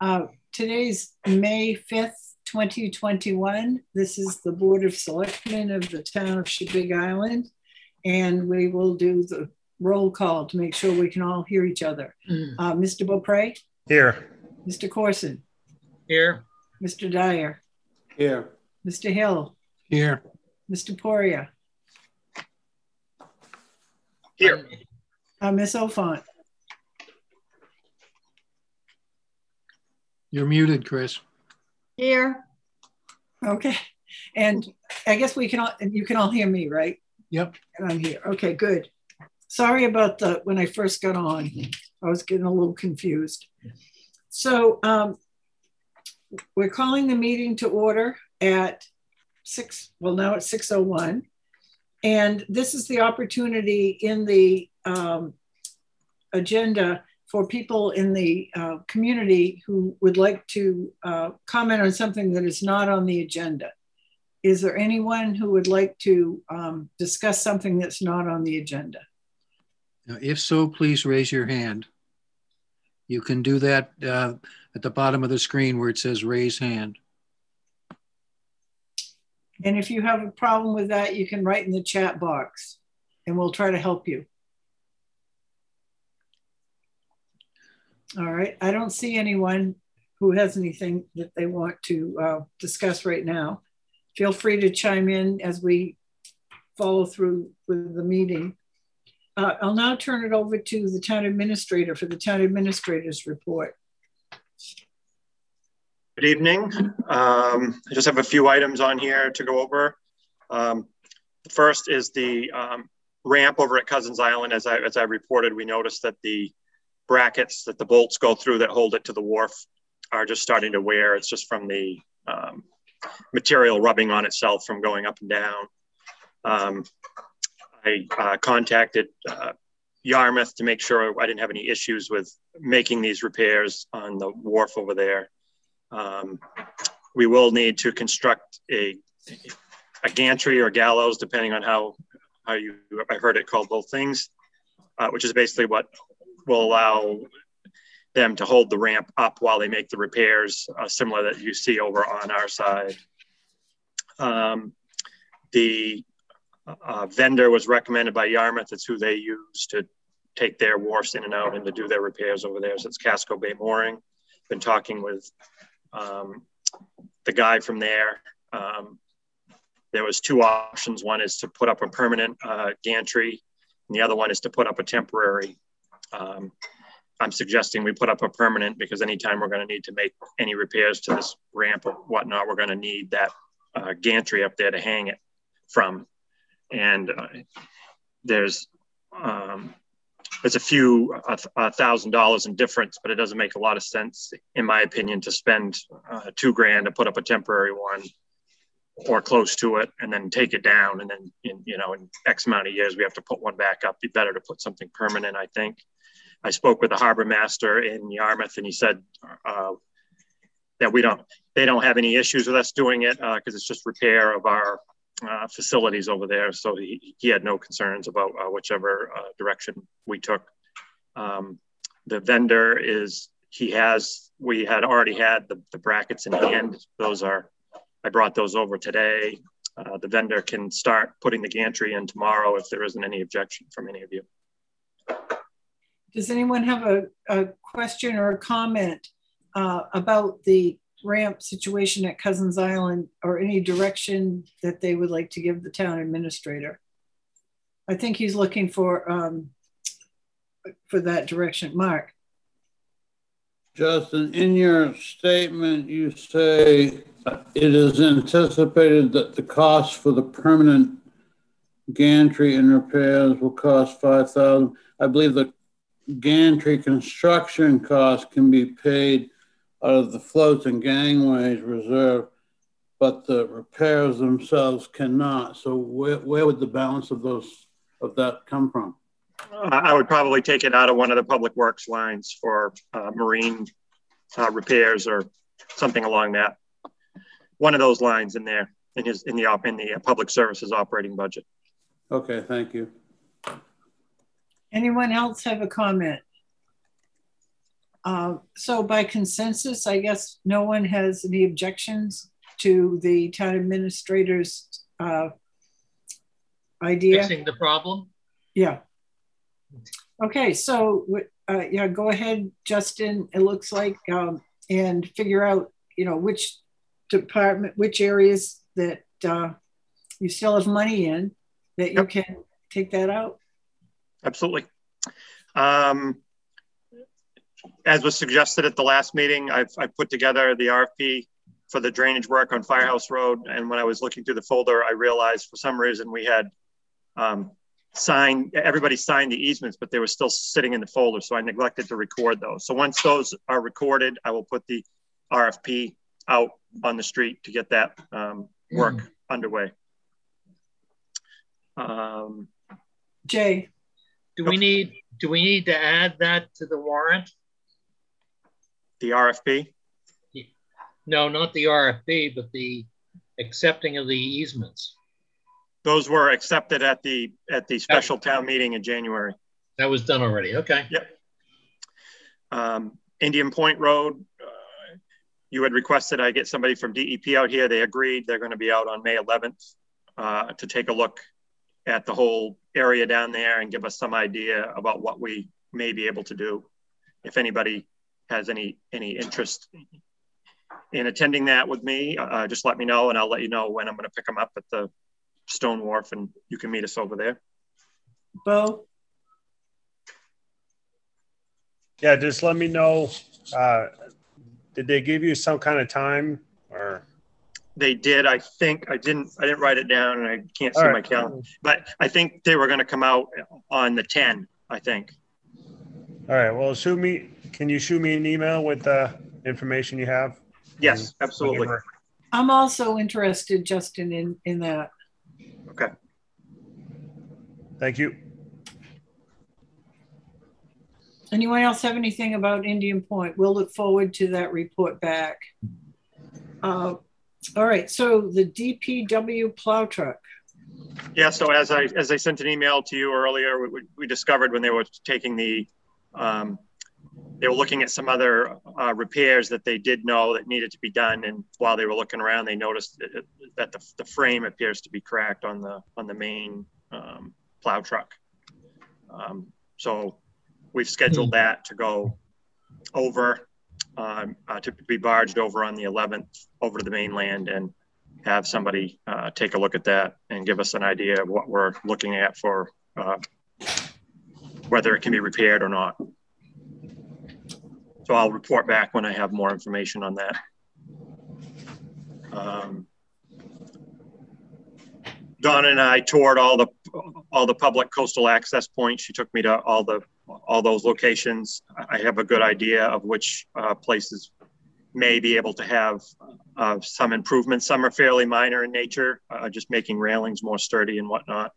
Today's May 5th, 2021. This is the Board of Selectmen of the town of Big Island, and we will do the roll call to make sure we can all hear each other. Mr. Beaupre? Here. Mr. Corson? Here. Mr. Dyer? Here. Mr. Hill? Here. Mr. Poria? Here. Ms. Ofant? You're muted, Chris. Here. Okay. And I guess we can all, you can all hear me, right? Yep. And I'm here. Okay, good. Sorry about when I first got on. I was getting a little confused. So we're calling the meeting to order at now it's 6:01. And this is the opportunity in the agenda for people in the community who would like to comment on something that is not on the agenda. Is there anyone who would like to discuss something that's not on the agenda? Now, if so, please raise your hand. You can do that at the bottom of the screen where it says raise hand. And if you have a problem with that, you can write in the chat box and we'll try to help you. All right, I don't see anyone who has anything that they want to discuss right now. Feel free to chime in as we follow through with the meeting. I'll now turn it over to the town administrator for the town administrator's report. Good evening. I just have a few items on here to go over. The first is the ramp over at Cousins Island. As I reported, we noticed that the brackets that the bolts go through that hold it to the wharf are just starting to wear. It's just from the material rubbing on itself from going up and down. I contacted Yarmouth to make sure I didn't have any issues with making these repairs on the wharf over there. We will need to construct a gantry or gallows, depending on how I heard it called both things, which is basically what will allow them to hold the ramp up while they make the repairs, similar that you see over on our side. The vendor was recommended by Yarmouth. It's who they use to take their wharfs in and out and to do their repairs over there. So it's Casco Bay Mooring. Been talking with the guy from there. There was two options. One is to put up a permanent gantry, and the other one is to put up a temporary. I'm suggesting we put up a permanent because anytime we're going to need to make any repairs to this ramp or whatnot, we're going to need that gantry up there to hang it from. And there's a few $1,000 in difference, but it doesn't make a lot of sense, in my opinion, to spend $2,000 to put up a temporary one or close to it and then take it down. And then, in X amount of years, we have to put one back up. Be better to put something permanent, I think. I spoke with the harbor master in Yarmouth, and he said that they don't have any issues with us doing it because it's just repair of our facilities over there. So he had no concerns about whichever direction we took. The vendor we had already had the brackets in hand. I brought those over today. The vendor can start putting the gantry in tomorrow if there isn't any objection from any of you. Does anyone have a question or a comment about the ramp situation at Cousins Island, or any direction that they would like to give the town administrator? I think he's looking for that direction. Mark. Justin, in your statement, you say it is anticipated that the cost for the permanent gantry and repairs will cost $5,000. I believe the gantry construction cost can be paid out of the floats and gangways reserve, but the repairs themselves cannot. So where would the balance of that come from? I would probably take it out of one of the public works lines for marine repairs or something along that. One of those lines in there in the public services operating budget. Okay, thank you. Anyone else have a comment? So by consensus, I guess no one has any objections to the town administrator's idea. Fixing the problem? Yeah. Okay, so yeah, go ahead, Justin. It looks like, and figure out, which department, which areas that you still have money in that you can take that out. Absolutely. As was suggested at the last meeting, I put together the RFP for the drainage work on Firehouse Road. And when I was looking through the folder, I realized for some reason we had everybody signed the easements, but they were still sitting in the folder. So I neglected to record those. So once those are recorded, I will put the RFP out on the street to get that work underway. Jay. Do we need to add that to the warrant? The RFP? No, not the RFP, but the accepting of the easements. Those were accepted at the special town meeting in January. That was done already. Okay. Yep. Indian Point Road, you had requested I get somebody from DEP out here. They agreed. They're going to be out on May 11th to take a look at the whole area down there and give us some idea about what we may be able to do. If anybody has any interest in attending that with me, just let me know and I'll let you know when I'm going to pick them up at the Stone Wharf and you can meet us over there. Bo? Yeah, just let me know. Did they give you some kind of time or? They did. I think I didn't write it down and I can't see my calendar, but I think they were going to come out on the 10, I think. All right. Well, can you shoot me an email with the information you have? Yes, absolutely. I'm also interested, Justin, in that. Okay. Thank you. Anyone else have anything about Indian Point? We'll look forward to that report back. All right, so the DPW plow truck. Yeah, so as I sent an email to you earlier, we discovered when they were taking they were looking at some other repairs that they did know that needed to be done. And while they were looking around, they noticed that the frame appears to be cracked on the main plow truck. So we've scheduled that to go over, to be barged over on the 11th over to the mainland and have somebody take a look at that and give us an idea of what we're looking at for whether it can be repaired or not. So I'll report back when I have more information on that. Donna and I toured all the public coastal access points. She took me to all those locations. I have a good idea of which places may be able to have some improvements. Some are fairly minor in nature, just making railings more sturdy and whatnot.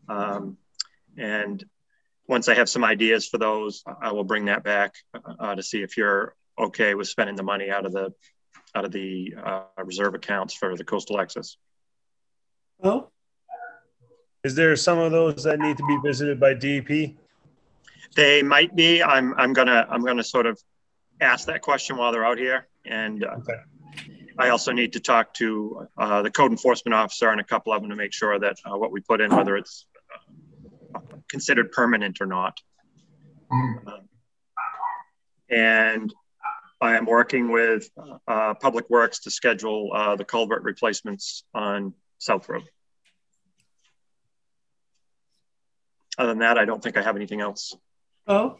And once I have some ideas for those, I will bring that back to see if you're okay with spending the money out of the reserve accounts for the coastal access. Oh, is there some of those that need to be visited by DEP? They might be. I'm gonna sort of ask that question while they're out here, and okay. I also need to talk to the code enforcement officer and a couple of them to make sure that what we put in, whether it's considered permanent or not. And I am working with Public Works to schedule the culvert replacements on South Road. Other than that, I don't think I have anything else. Oh,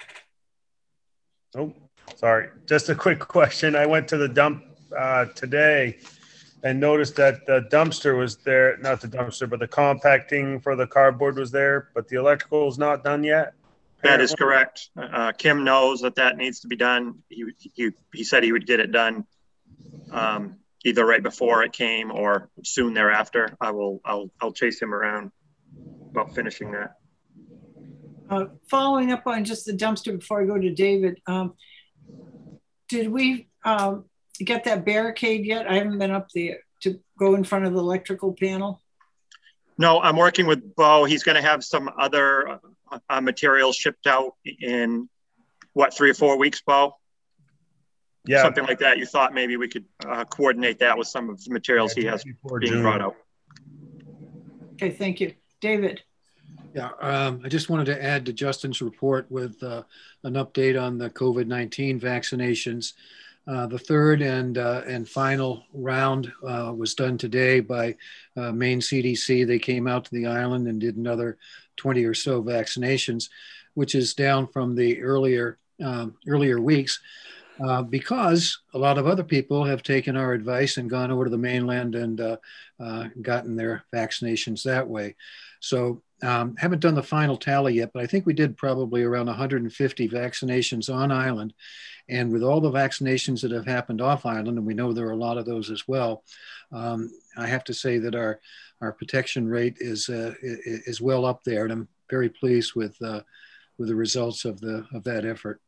sorry. Just a quick question. I went to the dump today and noticed that the dumpster was there. Not the dumpster, but the compacting for the cardboard was there, but the electrical is not done yet. That is correct. Kim knows that needs to be done. He said he would get it done either right before it came or soon thereafter. I'll chase him around about finishing that. Following up on just the dumpster before I go to David, did we get that barricade yet? I haven't been up there to go in front of the electrical panel. No, I'm working with Bo. He's going to have some other materials shipped out in what, 3 or 4 weeks, Bo? Yeah. Something like that. You thought maybe we could coordinate that with some of the materials he has being June. brought out. Okay, thank you. David. Yeah, I just wanted to add to Justin's report with an update on the COVID-19 vaccinations. The third and final round was done today by Maine CDC. They came out to the island and did another 20 or so vaccinations, which is down from the earlier weeks because a lot of other people have taken our advice and gone over to the mainland and gotten their vaccinations that way. So haven't done the final tally yet, but I think we did probably around 150 vaccinations on island. And with all the vaccinations that have happened off island, and we know there are a lot of those as well, I have to say that our protection rate is well up there, and I'm very pleased with the results of that effort.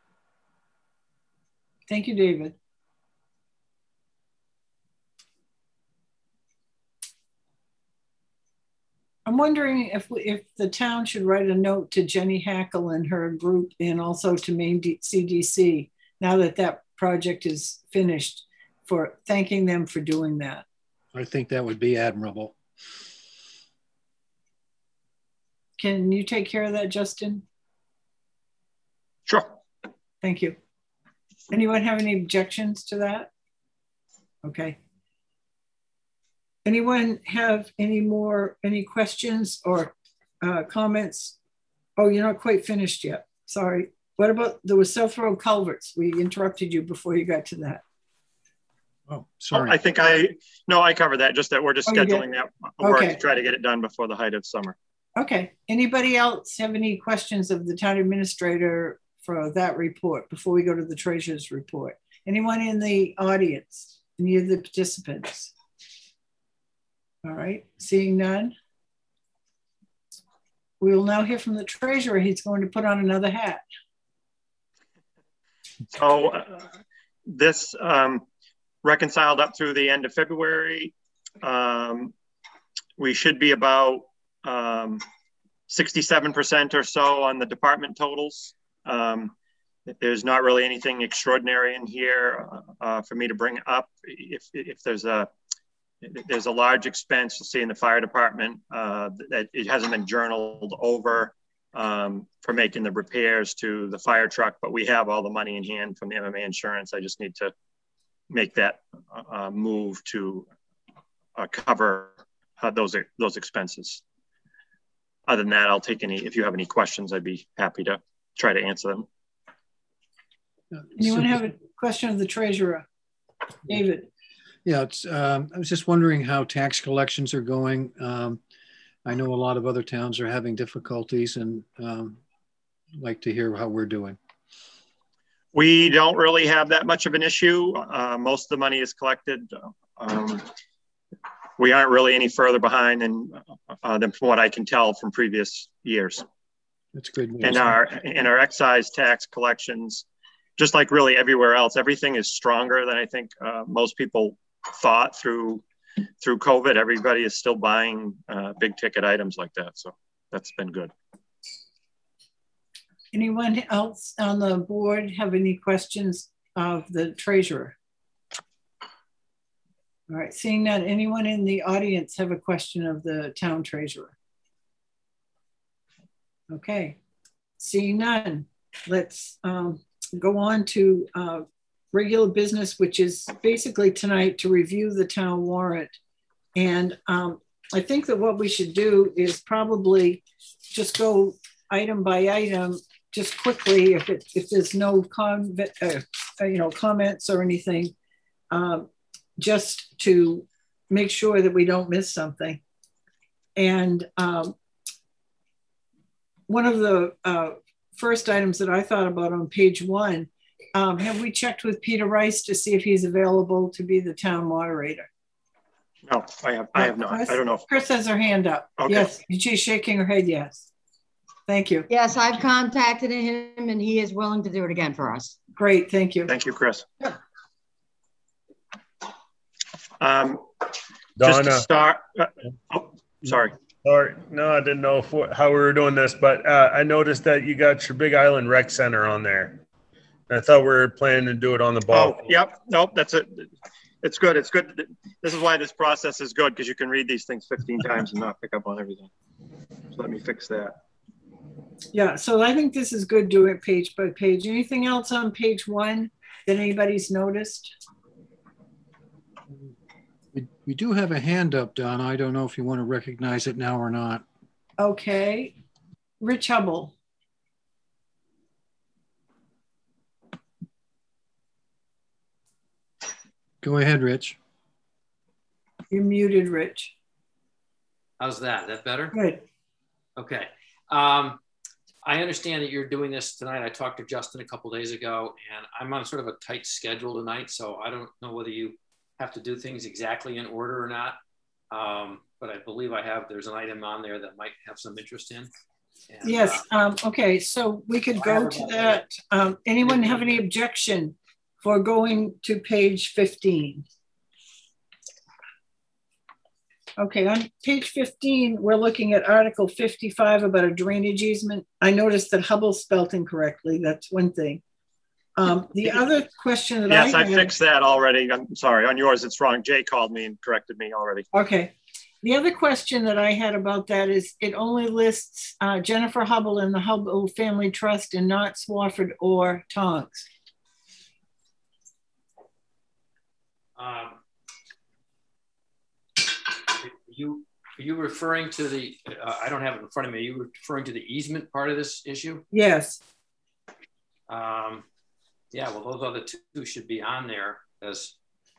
Thank you, David. I'm wondering if the town should write a note to Jenny Hackle and her group, and also to Maine CDC, now that project is finished, for thanking them for doing that. I think that would be admirable. Can you take care of that, Justin? Sure. Thank you. Anyone have any objections to that? Okay. Anyone have any questions or comments? Oh, you're not quite finished yet. Sorry. What about the South Road culverts? We interrupted you before you got to that. Oh, sorry. I think I covered that, just that we're just scheduling that work to try to get it done before the height of summer. Okay. Anybody else have any questions of the town administrator for that report before we go to the treasurer's report? Anyone in the audience? Any of the participants? All right, seeing none. We will now hear from the treasurer. He's going to put on another hat. So this reconciled up through the end of February. We should be about 67% or so on the department totals. There's not really anything extraordinary in here for me to bring up. If there's a large expense, you'll see in the fire department that it hasn't been journaled over for making the repairs to the fire truck, but we have all the money in hand from the MMA insurance. I just need to make that move to cover those expenses. Other than that, I'll take if you have any questions, I'd be happy to try to answer them. Anyone have a question of the treasurer? David. Yeah, I was just wondering how tax collections are going. I know a lot of other towns are having difficulties, and I'd like to hear how we're doing. We don't really have that much of an issue. Most of the money is collected. We aren't really any further behind than from what I can tell from previous years. That's good news. And our excise tax collections, just like really everywhere else, everything is stronger than I think most people thought through COVID. Everybody is still buying big ticket items like that. So that's been good. Anyone else on the board have any questions of the treasurer? All right, seeing that, anyone in the audience have a question of the town treasurer? Okay, seeing none, let's go on to regular business, which is basically tonight to review the town warrant. And I think that what we should do is probably just go item by item, just quickly, if there's no comments or anything, just to make sure that we don't miss something. And one of the first items that I thought about on page 1, have we checked with Peter Rice to see if he's available to be the town moderator? No, I have not. I don't know. Chris has her hand up. Okay. Yes, she's shaking her head, yes. Thank you. Yes, I've contacted him and he is willing to do it again for us. Great, thank you. Thank you, Chris. Donna. Just to start, sorry. Or no, I didn't know how we were doing this, but I noticed that you got your Big Island Rec Center on there. I thought we were planning to do it on the ball. Oh, yep. Nope. That's it. It's good. It's good. This is why this process is good, because you can read these things 15 times and not pick up on everything. So let me fix that. Yeah, so I think this is good doing it page by page. Anything else on page 1 that anybody's noticed? We do have a hand up, Don. I don't know if you want to recognize it now or not. Okay. Rich Hubble. Go ahead, Rich. You're muted, Rich. How's that? Is that better? Good. Okay. I understand that you're doing this tonight. I talked to Justin a couple days ago, and I'm on sort of a tight schedule tonight, so I don't know whether you have to do things exactly in order or not. But I believe there's an item on there that might have some interest in. And, yes. Okay, so we could go to that. Anyone have any objection for going to page 15? Okay, on page 15, we're looking at Article 55 about a drainage easement. I noticed that Hubble spelled incorrectly. That's one thing. The other question that yes, I fixed that already. I'm sorry. On yours, it's wrong. Jay called me and corrected me already. Okay. The other question that I had about that is it only lists Jennifer Hubble and the Hubble Family Trust and not Swafford or Tonks. Are you referring to the, I don't have it in front of me, are you referring to the easement part of this issue? Yes. Yeah, well, those other two should be on there as,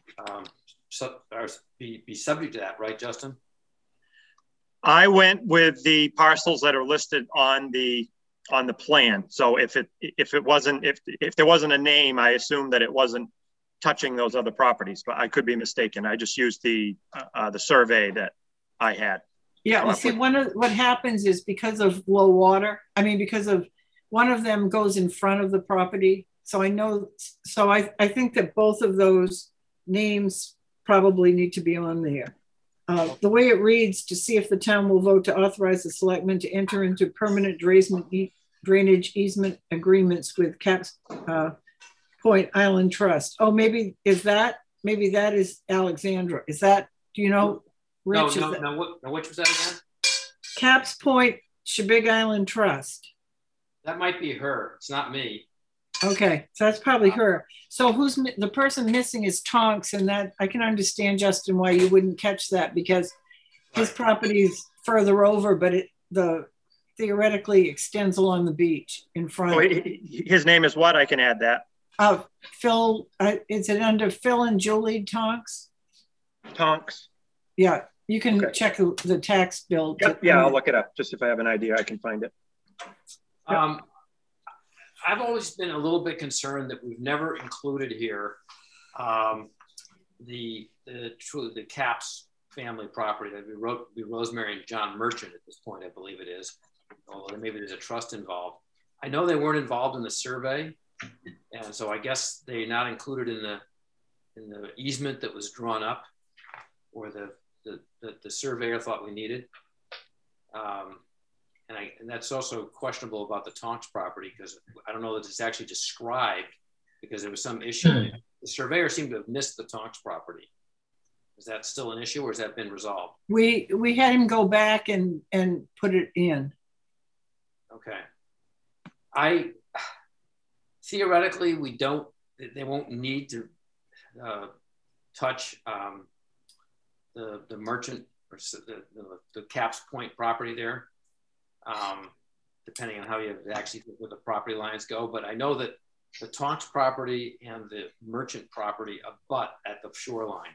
be subject to that, right, Justin? I went with the parcels that are listed on the plan. So if there wasn't a name, I assumed that it wasn't touching those other properties, but I could be mistaken. I just used the survey that I had. Yeah, well, see, what happens is because of low water, because of one of them goes in front of the property. So I think that both of those names probably need to be on there. The way it reads, to see if the town will vote to authorize the selectmen to enter into permanent drainage easement agreements with Caps Point Island Trust. Oh, maybe that is Alexandra. Is that, do you know? Rich, no, which was that again? Caps Point Big Island Trust. That might be her. It's not me. Okay, so that's probably her. So who's the person missing is Tonks, and that I can understand, Justin, why you wouldn't catch that, because his property is further over, but it theoretically extends along the beach in front. Oh, his name is what? I can add that. Phil. Is it under Phil and Julie Tonks? Tonks. Yeah, you can check the tax bill. Yeah, I'll look it up. Just if I have an idea, I can find it. I've always been a little bit concerned that we've never included here the Caps family property. That would be Rosemary and John Merchant at this point, I believe it is. Although maybe there's a trust involved. I know they weren't involved in the survey, and so I guess they're not included in the easement that was drawn up, or the surveyor thought we needed. And that's also questionable about the Tonks property, because I don't know that it's actually described, because there was some issue. The surveyor seemed to have missed the Tonks property. Is that still an issue, or has that been resolved? We had him go back and put it in. Okay. Theoretically, they won't need to touch the Merchant or the Caps Point property there. Depending on how you actually where the property lines go. But I know that the Tonks property and the Merchant property abut at the shoreline.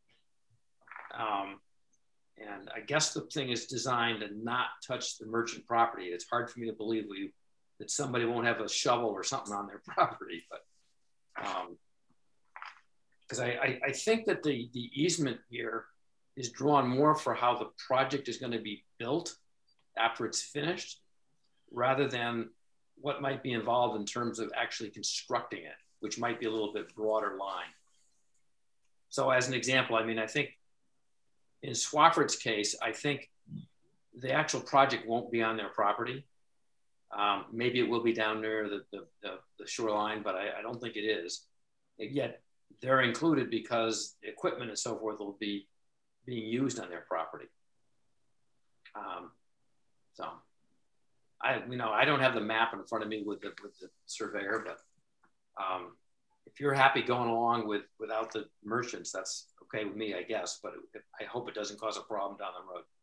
And I guess the thing is designed to not touch the Merchant property. It's hard for me to believe that somebody won't have a shovel or something on their property, but because I think that the easement here is drawn more for how the project is going to be built after it's finished, rather than what might be involved in terms of actually constructing it, which might be a little bit broader line. So as an example, I think in Swafford's case, I think the actual project won't be on their property. Maybe it will be down near the shoreline, but I don't think it is. And yet they're included because equipment and so forth will be being used on their property. So I don't have the map in front of me with the surveyor, but if you're happy going along without the merchants, that's okay with me, I guess, but I hope it doesn't cause a problem down the road.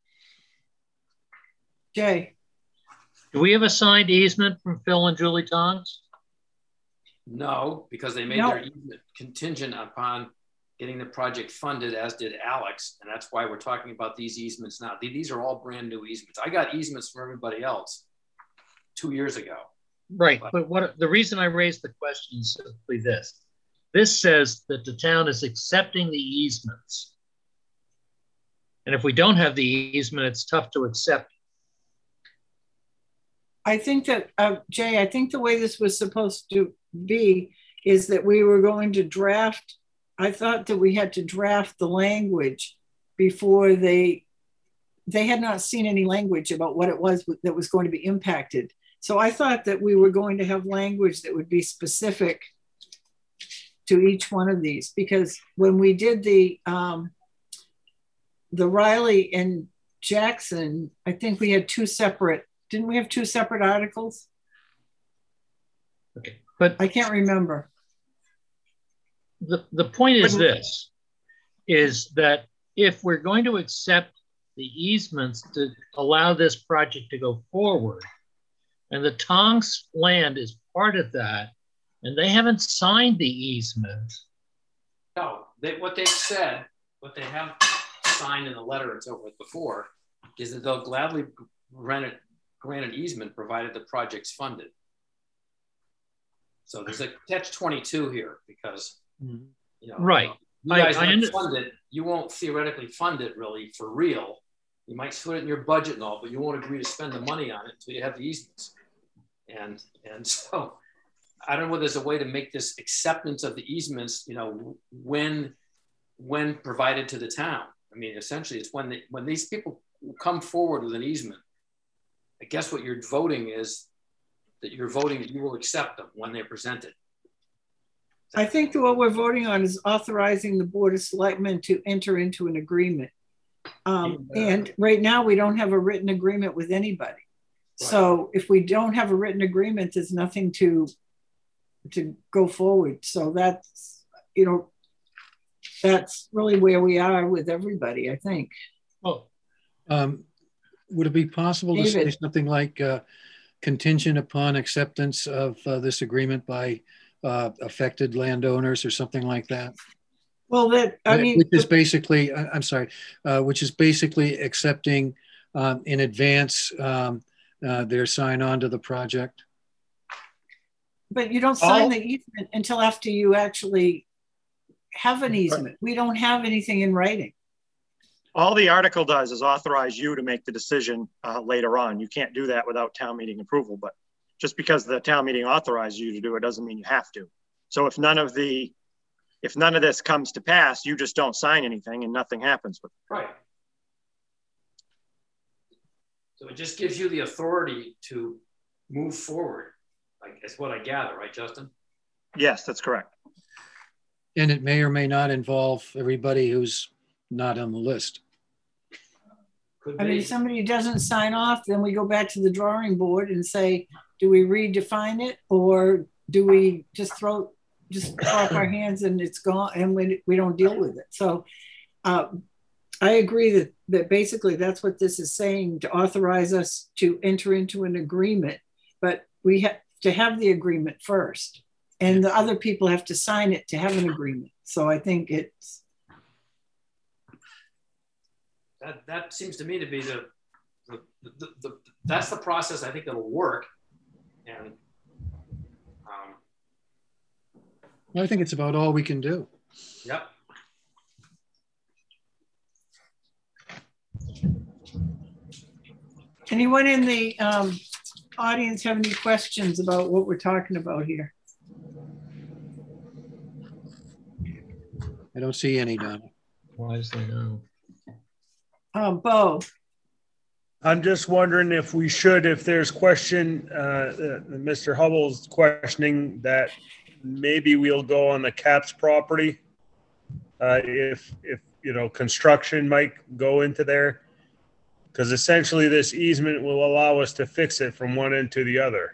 Jay. Do we have a signed easement from Phil and Julie Tongs? No, because they made their easement contingent upon getting the project funded, as did Alex. And that's why we're talking about these easements now. These are all brand new easements. I got easements from everybody else 2 years ago. Right, but the reason I raised the question is simply this. This says that the town is accepting the easements. And if we don't have the easement, it's tough to accept. I think that, Jay, I think the way this was supposed to be is that we were going to draft, I thought that we had to draft the language before they had not seen any language about what it was that was going to be impacted. So I thought that we were going to have language that would be specific to each one of these, because when we did the Riley and Jackson, I think we had didn't we have two separate articles? Okay, but I can't remember. The point is this, is that if we're going to accept the easements to allow this project to go forward, and the Tongs land is part of that, and they haven't signed the easement. No, what they've said, what they have signed in the letter and so forth before, is that they'll gladly grant an easement provided the project's funded. So there's a catch-22 here because, right. You guys won't fund it. You won't theoretically fund it really for real. You might put it in your budget and all, but you won't agree to spend the money on it until you have the easements. And so I don't know whether there's a way to make this acceptance of the easements, when provided to the town. I mean, essentially it's when these people come forward with an easement, I guess what you're voting is that you're voting that you will accept them when they're presented. I think that what we're voting on is authorizing the Board of Selectmen to enter into an agreement. And right now we don't have a written agreement with anybody. Right. So if we don't have a written agreement, there's nothing to go forward. So that's, that's really where we are with everybody, I think. Oh, would it be possible to say something like contingent upon acceptance of this agreement by affected landowners or something like that? Well, which is basically, I'm sorry, which is basically accepting in advance their sign on to the project. But you don't sign the easement until after you actually have an easement. Right. We don't have anything in writing. All the article does is authorize you to make the decision later on. You can't do that without town meeting approval, but just because the town meeting authorizes you to do it doesn't mean you have to. So if none of this comes to pass, you just don't sign anything and nothing happens with it. Right. So it just gives you the authority to move forward. Like that's what I gather, right, Justin? Yes, that's correct. And it may or may not involve everybody who's not on the list. I mean, if somebody doesn't sign off, then we go back to the drawing board and say, do we redefine it, or do we just throw up our hands and it's gone and we don't deal with it? So I agree that basically that's what this is saying, to authorize us to enter into an agreement, but we have to have the agreement first, and the other people have to sign it to have an agreement. So I think it's that seems to me to be that's the process I think that'll work. And I think it's about all we can do. Yep. Anyone in the audience have any questions about what we're talking about here? I don't see any, Donna. Wisely no. Bo. I'm just wondering if we should, if there's question, Mr. Hubble's questioning that maybe we'll go on the CAPS property. If you know, construction might go into there, because essentially this easement will allow us to fix it from one end to the other.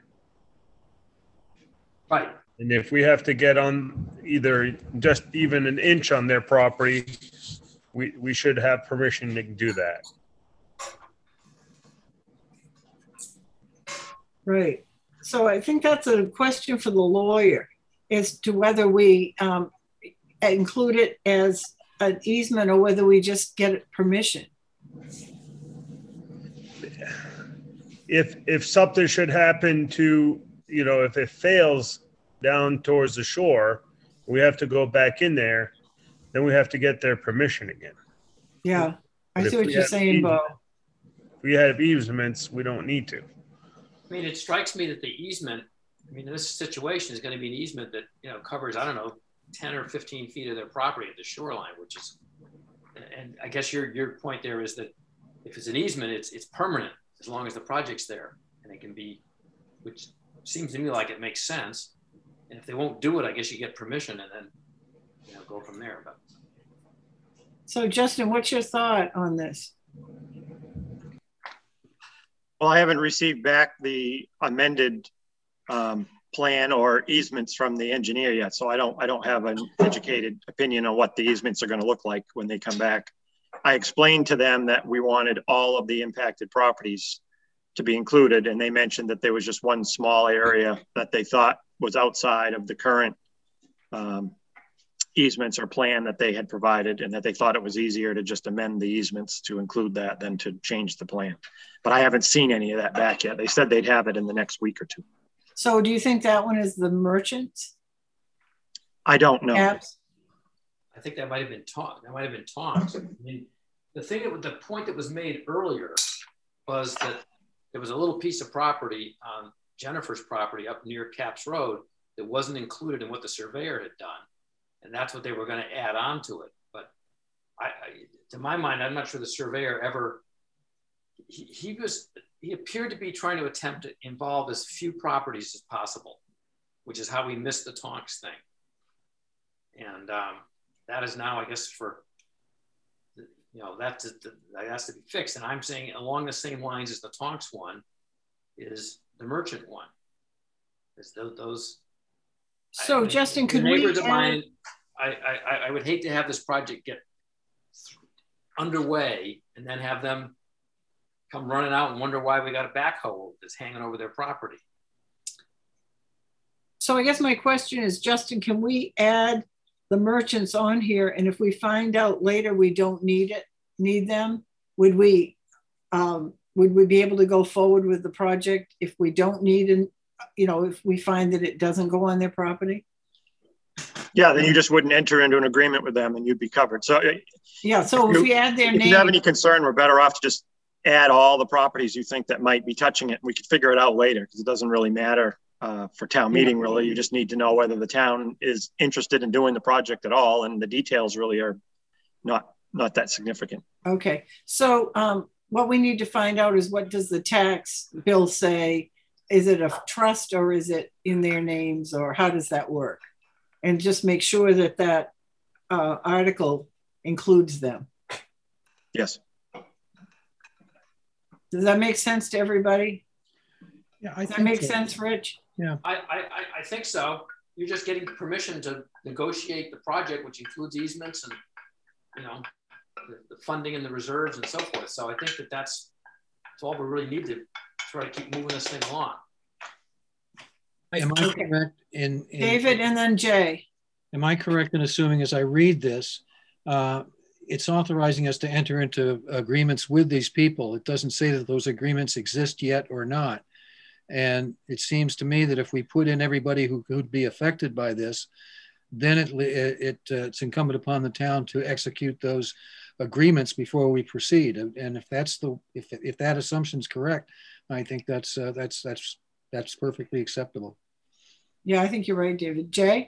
Right. And if we have to get on either just even an inch on their property, we should have permission to do that. Right. So I think that's a question for the lawyer as to whether we include it as an easement or whether we just get permission. If something should happen to, you know, if it fails down towards the shore, we have to go back in there, then we have to get their permission again. Yeah, I But see if what you're saying, Bo. If we have easements, we don't need to. I mean, it strikes me that the easement, I mean, this situation is going to be an easement that, you know, covers, I don't know, 10 or 15 feet of their property at the shoreline, which is, and I guess your point there is that if it's an easement, it's permanent as long as the project's there, and it can be, which seems to me like it makes sense. And if they won't do it, I guess you get permission and then, you know, go from there. But So Justin, what's your thought on this? Well, I haven't received back the amended plan or easements from the engineer yet, so I don't have an educated opinion on what the easements are going to look like when they come back. I explained to them that we wanted all of the impacted properties to be included, and they mentioned that there was just one small area that they thought was outside of the current easements or plan that they had provided, and that they thought it was easier to just amend the easements to include that than to change the plan. But I haven't seen any of that back yet. They said they'd have it in the next week or two. So do you think that one is the merchants? I don't know. Apps? I think that might have been taught. That might have been taught. I mean, the point that was made earlier was that there was a little piece of property on Jennifer's property up near Caps Road that wasn't included in what the surveyor had done. And that's what they were going to add on to it. But to my mind, I'm not sure the surveyor ever, he appeared to be trying to attempt to involve as few properties as possible, which is how we missed the Tonks thing. And that is now, I guess, for, you know, that has to be fixed. And I'm saying along the same lines as the Tonks one is the merchant one. Is those. So Justin, could we neighbors of mine, I would hate to have this project get underway and then have them come running out and wonder why we got a backhoe that's hanging over their property. So I guess my question is, Justin, can we add the merchants on here? And if we find out later we don't need them, would we be able to go forward with the project if we don't need it? You know, if we find that it doesn't go on their property? Yeah, then you just wouldn't enter into an agreement with them and you'd be covered. So yeah, so if we add their name. If you have any concern, we're better off to just add all the properties you think that might be touching it. We could figure it out later because it doesn't really matter for town meeting, really. You just need to know whether the town is interested in doing the project at all, and the details really are not that significant. Okay, so what we need to find out is, what does the tax bill say? Is it a trust or is it in their names, or how does that work? And just make sure that that article includes them. Yes. Does that make sense to everybody? Yeah, does that make sense, Rich? Yeah. I think so. You're just getting permission to negotiate the project, which includes easements and, you know, the funding and the reserves and so forth. So I think that's all we really need to try to keep moving this thing along. Am I correct in David and then Jay? Am I correct in assuming, as I read this, it's authorizing us to enter into agreements with these people? It doesn't say that those agreements exist yet or not. And it seems to me that if we put in everybody who could be affected by this, then it's incumbent upon the town to execute those agreements before we proceed. And if that assumption is correct, I think that's perfectly acceptable. Yeah, I think you're right, David. Jay?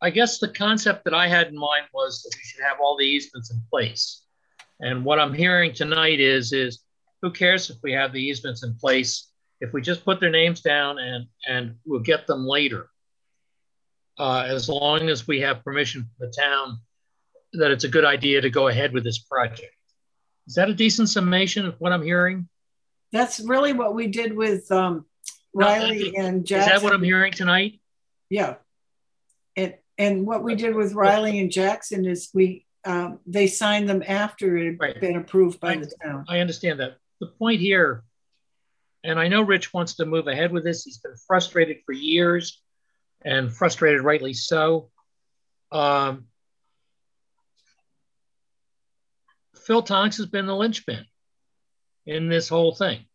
I guess the concept that I had in mind was that we should have all the easements in place. And what I'm hearing tonight is who cares if we have the easements in place? If we just put their names down and we'll get them later, as long as we have permission from the town that it's a good idea to go ahead with this project. Is that a decent summation of what I'm hearing? That's really what we did with Riley and Jackson. Is that what I'm hearing tonight? Yeah. And what we did with Riley and Jackson is they signed them after it had been approved by the town. I understand that. The point here, and I know Rich wants to move ahead with this. He's been frustrated for years and frustrated rightly so. Phil Tonks has been the linchpin in this whole thing.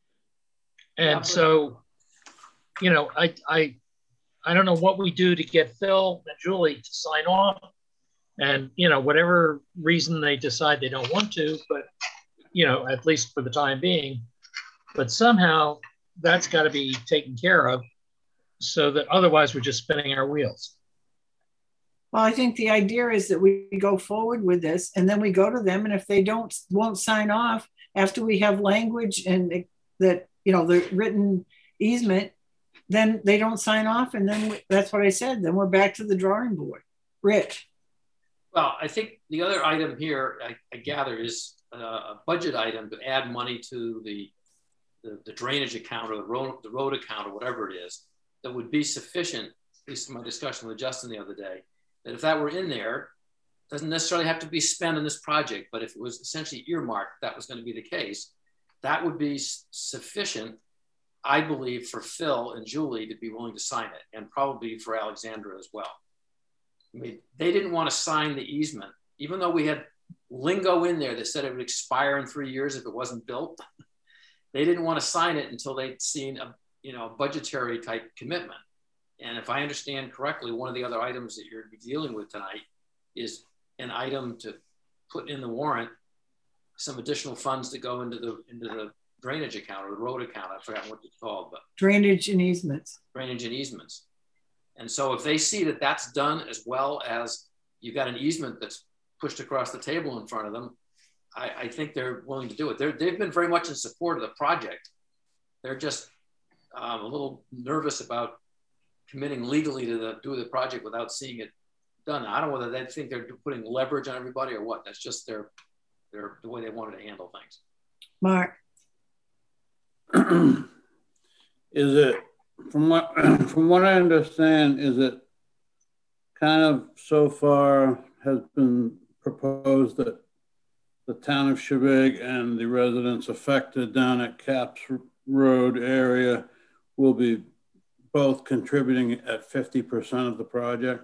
And so, you know, I don't know what we do to get Phil and Julie to sign off. And, you know, whatever reason they decide they don't want to, but, you know, at least for the time being, but somehow that's got to be taken care of so that otherwise we're just spinning our wheels. Well, I think the idea is that we go forward with this and then we go to them. And if they won't sign off after we have language and that, you know, the written easement, then they don't sign off. And then that's what I said. Then we're back to the drawing board. Rich. Well, I think the other item here, I gather, is a budget item to add money to the drainage account or the road account or whatever it is that would be sufficient, at least in my discussion with Justin the other day, that if that were in there, doesn't necessarily have to be spent on this project, but if it was essentially earmarked, that was going to be the case, that would be sufficient, I believe, for Phil and Julie to be willing to sign it, and probably for Alexandra as well. I mean, they didn't want to sign the easement, even though we had lingo in there that said it would expire in 3 years if it wasn't built. They didn't want to sign it until they'd seen a budgetary type commitment. And if I understand correctly, one of the other items that you're dealing with tonight is an item to put in the warrant some additional funds to go into the drainage account or the road account. I forgot what it's called, but drainage and easements. Drainage and easements. And so if they see that that's done as well as you've got an easement that's pushed across the table in front of them, I think they're willing to do it. They've been very much in support of the project. They're just a little nervous about committing legally to do the project without seeing it done. I don't know whether they think they're putting leverage on everybody or what. That's just the way they wanted to handle things. Mark. Is it, from what I understand, is it kind of so far has been proposed that the town of Shebig and the residents affected down at Caps Road area will be both contributing at 50% of the project?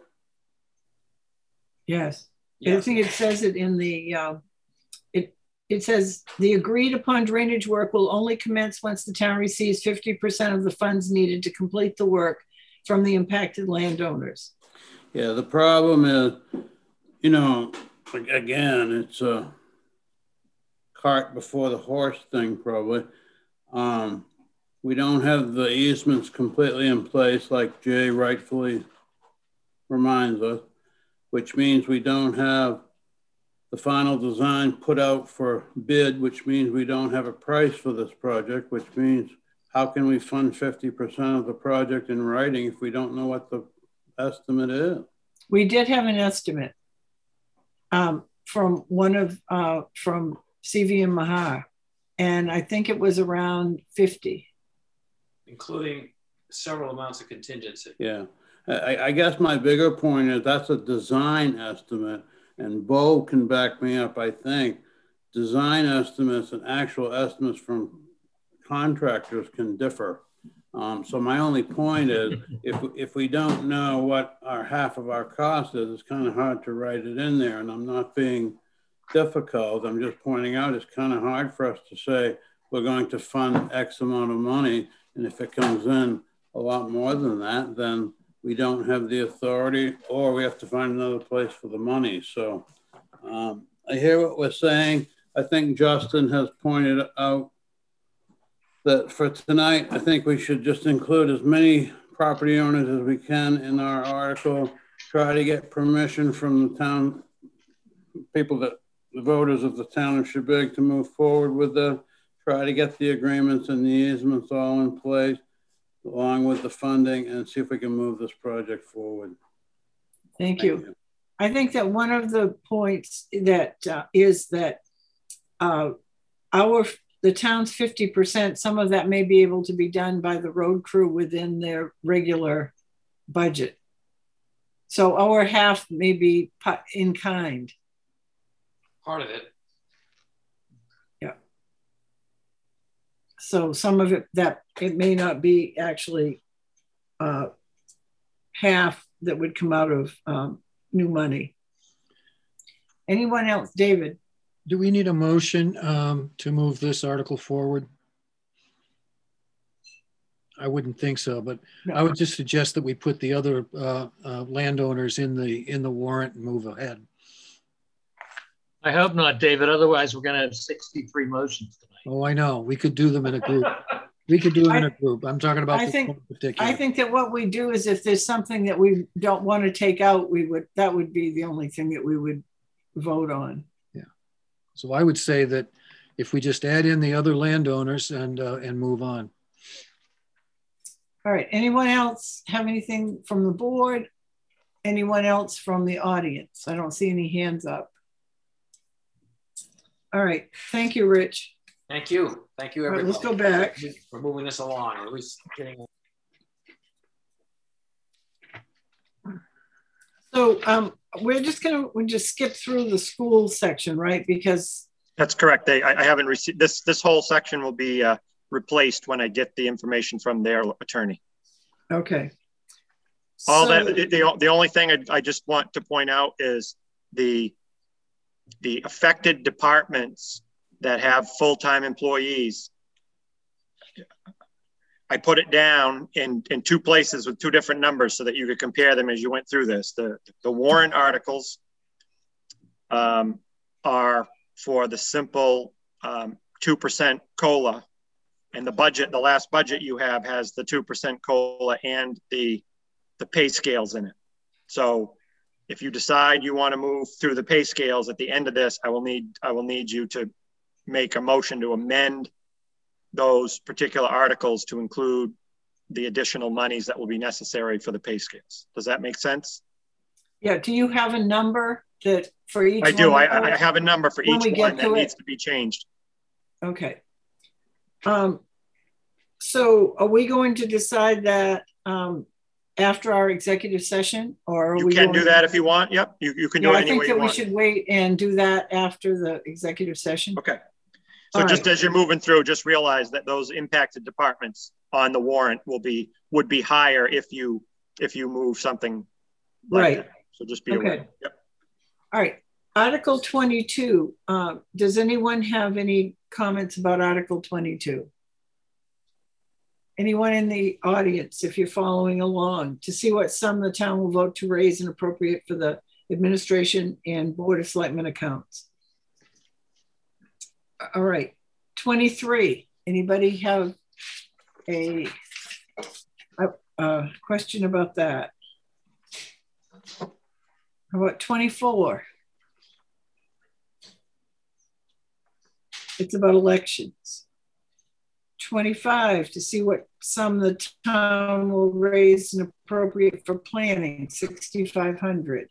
Yes. I think it says it in the, it says the agreed upon drainage work will only commence once the town receives 50% of the funds needed to complete the work from the impacted landowners. Yeah, the problem is, you know, again, it's a cart before the horse thing probably. We don't have the easements completely in place like Jay rightfully reminds us, which means we don't have the final design put out for bid, which means we don't have a price for this project, which means how can we fund 50% of the project in writing if we don't know what the estimate is? We did have an estimate from one of, from CV and Mahar, and I think it was around 50. Including several amounts of contingency. Yeah, I guess my bigger point is that's a design estimate, and Bo can back me up, I think. Design estimates and actual estimates from contractors can differ. So my only point is, if we don't know what our half of our cost is, it's kind of hard to write it in there. And I'm not being difficult. I'm just pointing out it's kind of hard for us to say we're going to fund X amount of money. And if it comes in a lot more than that, then we don't have the authority or we have to find another place for the money. So I hear what we're saying. I think Justin has pointed out that for tonight, I think we should just include as many property owners as we can in our article try to get permission from the town people, that the voters of the town of Shebig, to move forward with try to get the agreements and the easements all in place, along with the funding, and see if we can move this project forward. Thank you. I think that one of the points that is that the town's 50%, some of that may be able to be done by the road crew within their regular budget. So our half may be in kind. Part of it. Yeah. So some of it, that it may not be actually half that would come out of new money. Anyone else? David? Do we need a motion to move this article forward? I wouldn't think so, but no. I would just suggest that we put the other landowners in the warrant and move ahead. I hope not, David. Otherwise, we're going to have 63 motions tonight. Oh, I know. We could do them in a group. We could do them in a group. I'm talking about I think that what we do is, if there's something that we don't want to take out, that would be the only thing that we would vote on. Yeah. So I would say that if we just add in the other landowners and move on. All right. Anyone else have anything from the board? Anyone else from the audience? I don't see any hands up. All right. Thank you, Rich. Thank you. Thank you, everybody. All right, let's go back. We're moving this along, or at least getting. So we'll just skip through the school section, right? Because that's correct. I haven't received this. This whole section will be replaced when I get the information from their attorney. Okay. The only thing I just want to point out is the affected departments that have full-time employees. I put it down in two places with two different numbers so that you could compare them as you went through this. The warrant articles are for the simple 2% COLA, and the last budget you have has the 2% COLA and the pay scales in it. So if you decide you want to move through the pay scales at the end of this, I will need you to make a motion to amend those particular articles to include the additional monies that will be necessary for the pay scales. Does that make sense? Yeah. Do you have a number that for each? I do. I have a number for each one that needs to be changed. Okay. So are we going to decide that after our executive session, or you can do that if you want? Yep, you can do it any way you want. I think that we should wait and do that after the executive session. Okay. So all just right. As you're moving through, just realize that those impacted departments on the warrant would be higher if you move something like right. that. So just be aware. Yep. All right. Article 22. Does anyone have any comments about Article 22? Anyone in the audience, if you're following along, to see what sum the town will vote to raise and appropriate for the administration and Board of Selectmen accounts? All right, 23. Anybody have a question about that? How about 24? It's about elections. 25, to see what sum the town will raise and appropriate for planning, 6,500.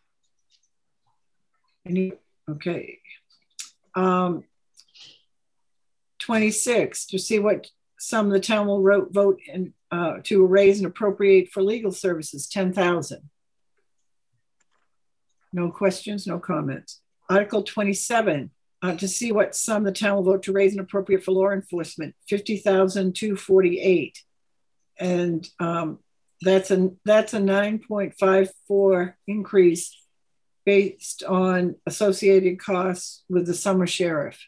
Okay. 26, to see what sum the town will vote and to raise and appropriate for legal services, 10,000. No questions, no comments. Article 27, to see what sum the town will vote to raise and appropriate for law enforcement, 50,248, and that's a 9.54 increase based on associated costs with the summer sheriff.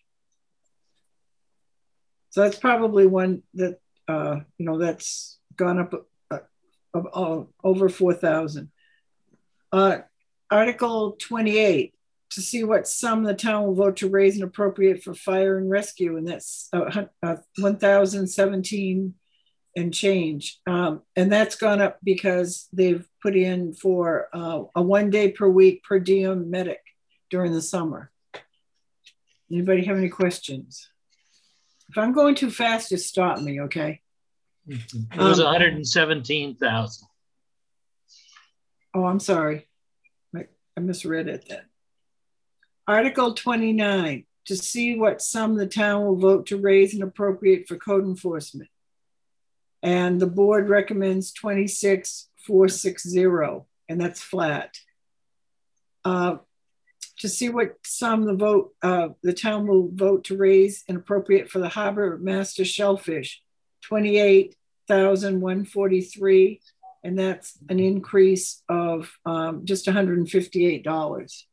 So that's probably one that that's gone up over 4,000. Article 28. To see what sum the town will vote to raise and appropriate for fire and rescue, and that's 1,017 and change. And that's gone up because they've put in for a 1 day per week per diem medic during the summer. Anybody have any questions? If I'm going too fast, just stop me, okay? It was 117,000. Oh, I'm sorry. I misread it then. Article 29, to see what sum the town will vote to raise and appropriate for code enforcement. And the board recommends 26,460, and that's flat. To see what sum the town will vote to raise and appropriate for the harbor master shellfish, 28,143, and that's an increase of just $158.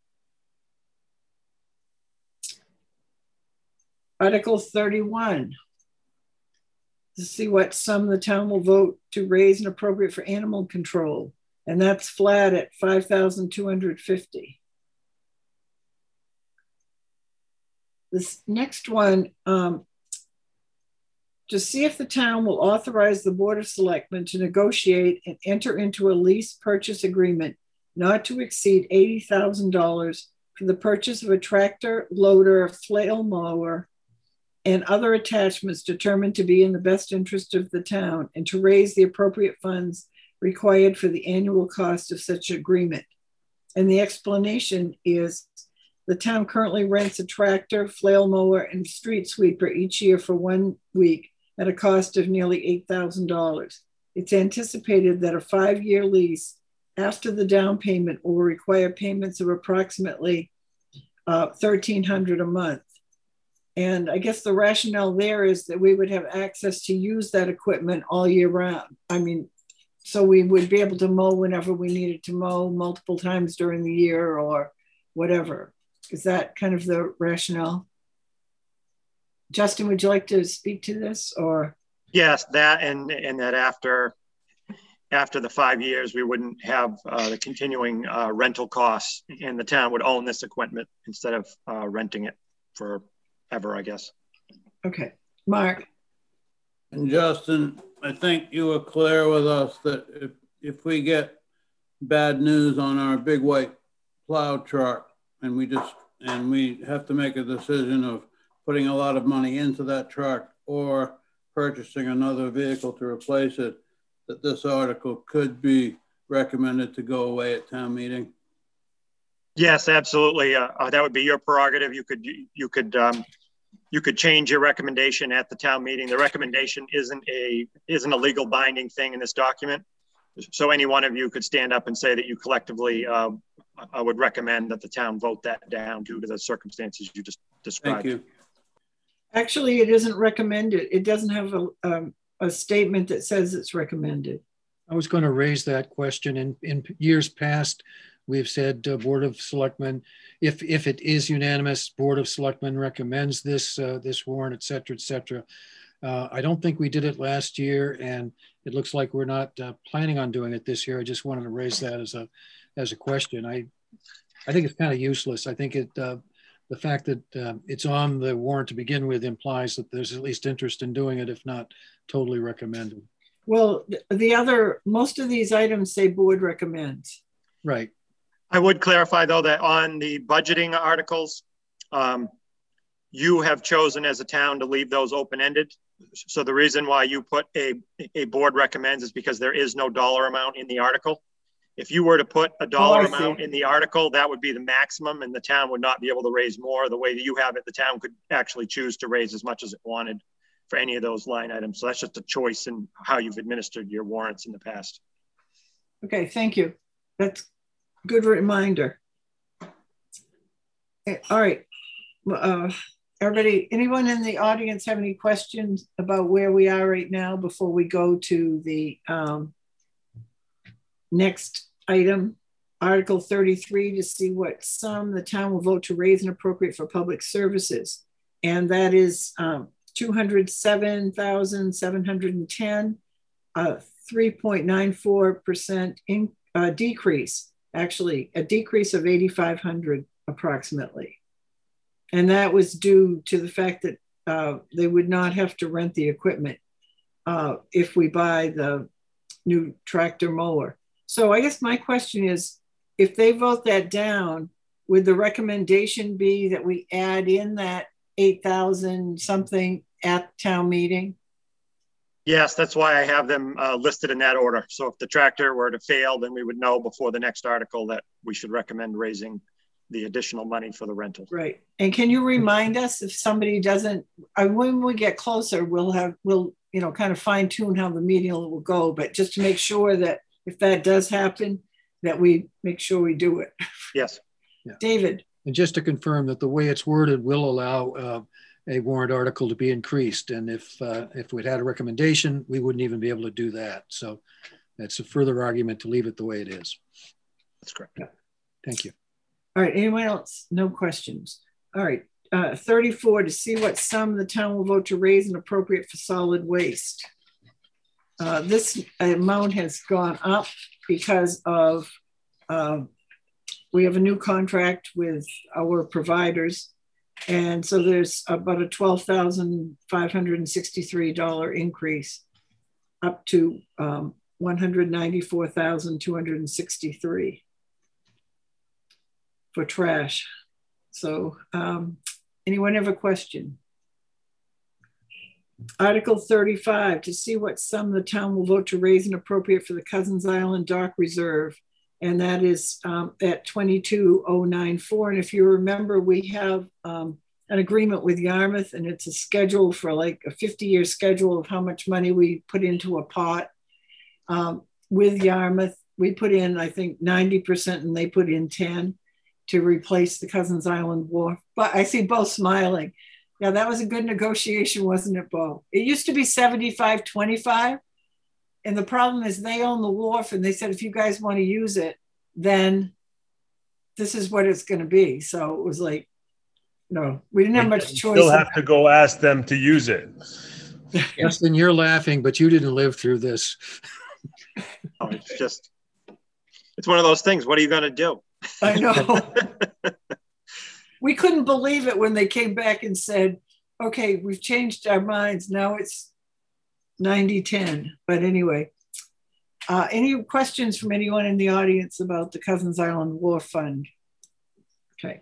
Article 31, to see what sum the town will vote to raise and appropriate for animal control, and that's flat at 5,250. This next one, to see if the town will authorize the Board of Selectmen to negotiate and enter into a lease purchase agreement not to exceed $80,000 for the purchase of a tractor, loader, flail mower, and other attachments determined to be in the best interest of the town, and to raise the appropriate funds required for the annual cost of such agreement. And the explanation is the town currently rents a tractor, flail mower, and street sweeper each year for 1 week at a cost of nearly $8,000. It's anticipated that a 5-year lease after the down payment will require payments of approximately $1,300 a month. And I guess the rationale there is that we would have access to use that equipment all year round. I mean, so we would be able to mow whenever we needed to mow multiple times during the year or whatever. Is that kind of the rationale? Justin, would you like to speak to this or? Yes, that and that after the 5 years, we wouldn't have the continuing rental costs, and the town would own this equipment instead of renting it forever, I guess. Okay, Mark. And Justin, I think you were clear with us that if we get bad news on our big white plow truck and we have to make a decision of putting a lot of money into that truck or purchasing another vehicle to replace it, that this article could be recommended to go away at town meeting? Yes, absolutely. That would be your prerogative. You could change your recommendation at the town meeting. The recommendation isn't a legal binding thing in this document. So any one of you could stand up and say that you collectively I would recommend that the town vote that down due to the circumstances you just described. Thank you. Actually, it isn't recommended. It doesn't have a statement that says it's recommended. I was going to raise that question. In years past, we've said Board of Selectmen, if it is unanimous, Board of Selectmen recommends this warrant, et cetera, et cetera. I don't think we did it last year, and it looks like we're not planning on doing it this year. I just wanted to raise that as a question. I think it's kind of useless. I think the fact that it's on the warrant to begin with implies that there's at least interest in doing it, if not totally recommended. Well, most of these items say board recommends. Right. I would clarify though that on the budgeting articles, you have chosen as a town to leave those open-ended. So the reason why you put a board recommends is because there is no dollar amount in the article. If you were to put a dollar amount in the article, that would be the maximum, and the town would not be able to raise more. The way that you have it, the town could actually choose to raise as much as it wanted for any of those line items. So that's just a choice in how you've administered your warrants in the past. Okay, thank you. That's a good reminder. Okay, all right. Everybody, anyone in the audience have any questions about where we are right now before we go to the next item, Article 33, to see what sum the town will vote to raise and appropriate for public services. And that is $207,710, 3.94% decrease, actually a decrease of 8,500 approximately. And that was due to the fact that they would not have to rent the equipment. if we buy the new tractor mower. So I guess my question is, if they vote that down, would the recommendation be that we add in that 8,000 something at town meeting? Yes, that's why I have them listed in that order. So if the tractor were to fail, then we would know before the next article that we should recommend raising the additional money for the rental. Right. And can you remind us if somebody doesn't, when we get closer, we'll kind of fine tune how the meeting will go, but just to make sure that if that does happen, that we make sure we do it. Yes. Yeah. David. And just to confirm that the way it's worded will allow a warrant article to be increased. And if we'd had a recommendation, we wouldn't even be able to do that. So that's a further argument to leave it the way it is. That's correct. Yeah. Thank you. All right, anyone else? No questions. All right, 34, to see what sum the town will vote to raise and appropriate for solid waste. This amount has gone up because of, we have a new contract with our providers. And so there's about a $12,563 increase up to $194,263 for trash. So anyone have a question? Article 35, to see what sum the town will vote to raise and appropriate for the Cousins Island Dock Reserve. And that is at 22,094. And if you remember, we have an agreement with Yarmouth, and it's a schedule for like a 50-year schedule of how much money we put into a pot. With Yarmouth, we put in, I think, 90%, and they put in 10 to replace the Cousins Island Wharf. But I see Bo smiling. Yeah, that was a good negotiation, wasn't it, Bo? It used to be 75-25. And the problem is they own the wharf, and they said, if you guys want to use it, then this is what it's going to be. So it was like, no, we didn't have much choice. Still have to go ask them to use it. Justin, you're laughing, but you didn't live through this. Oh, it's one of those things. What are you going to do? I know. We couldn't believe it when they came back and said, okay, we've changed our minds. Now it's 90-10. But anyway, any questions from anyone in the audience about the Cousins Island Wharf Fund? Okay.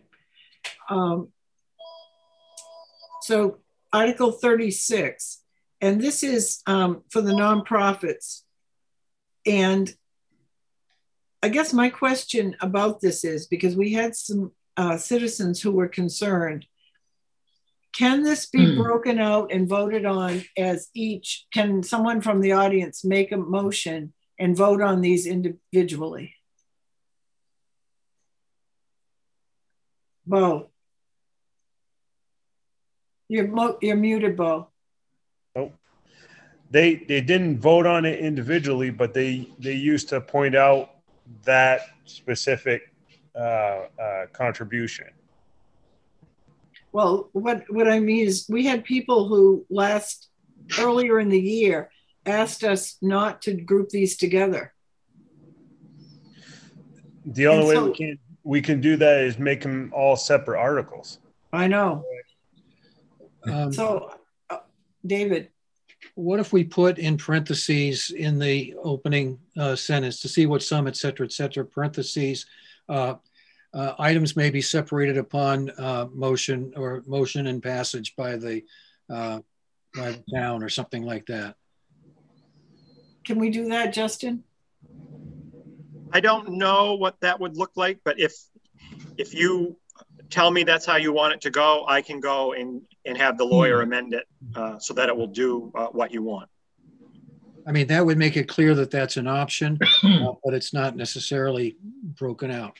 So Article 36, and this is for the nonprofits. And I guess my question about this is, because we had some citizens who were concerned, can this be broken out and voted on as each? Can someone from the audience make a motion and vote on these individually? Bo. You're muted, Bo. Nope. They didn't vote on it individually, but they used to point out that specific contribution. Well, what I mean is, we had people who earlier in the year asked us not to group these together. The only way we can do that is make them all separate articles. I know. David. What if we put in parentheses in the opening sentence, to see what sum, et cetera, parentheses, items may be separated upon motion and passage by the town, or something like that. Can we do that, Justin? I don't know what that would look like, but if you tell me that's how you want it to go, I can go and have the lawyer amend it so that it will do what you want. I mean, that would make it clear that that's an option, but it's not necessarily broken out.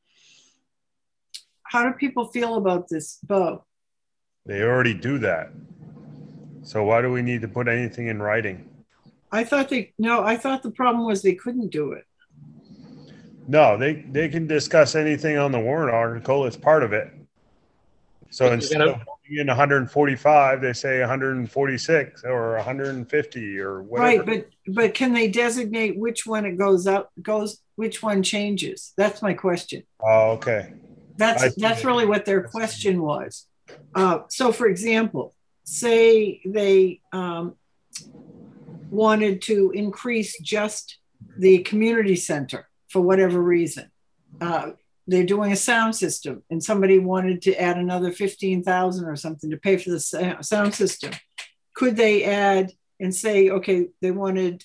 How do people feel about this, Bo? They already do that. So why do we need to put anything in writing? I thought the problem was they couldn't do it. No, they can discuss anything on the warrant article. It's part of it. So instead of in 145, they say 146 or 150 or whatever. Right, but can they designate which one it which one changes? That's my question. Oh, okay. That's really what their question was. So for example, say they wanted to increase just the community center for whatever reason. They're doing a sound system and somebody wanted to add another 15,000 or something to pay for the sound system. Could they add and say, okay, they wanted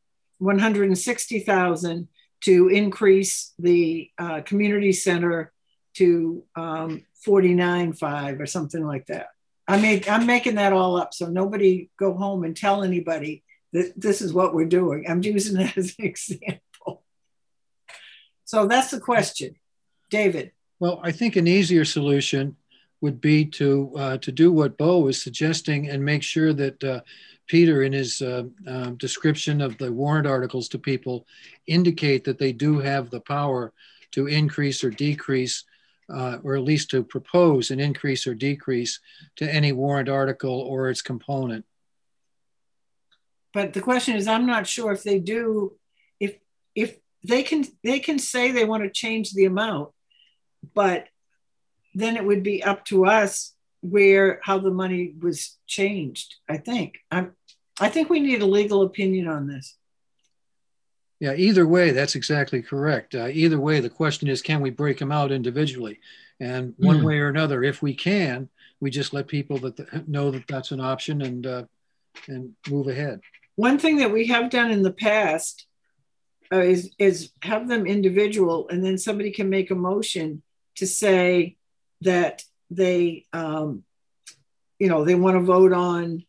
160,000 to increase the community center to 49.5 or something like that. I'm making that all up, so nobody go home and tell anybody that this is what we're doing. I'm using it as an example. So that's the question. David. Well, I think an easier solution would be to do what Bo is suggesting and make sure that Peter, in his description of the warrant articles to people, indicate that they do have the power to increase or decrease, or at least to propose an increase or decrease to any warrant article or its component. But the question is, I'm not sure if they do, if they can say they want to change the amount, but then it would be up to us how the money was changed. I think we need a legal opinion on this. Yeah, either way, that's exactly correct. Either way, the question is, can we break them out individually? And one way or another, if we can, we just let people know that that's an option and move ahead. One thing that we have done in the past is have them individual, and then somebody can make a motion to say that they, they want to vote on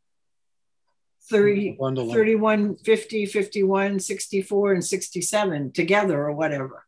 31, 50, 51, 64, and 67 together or whatever.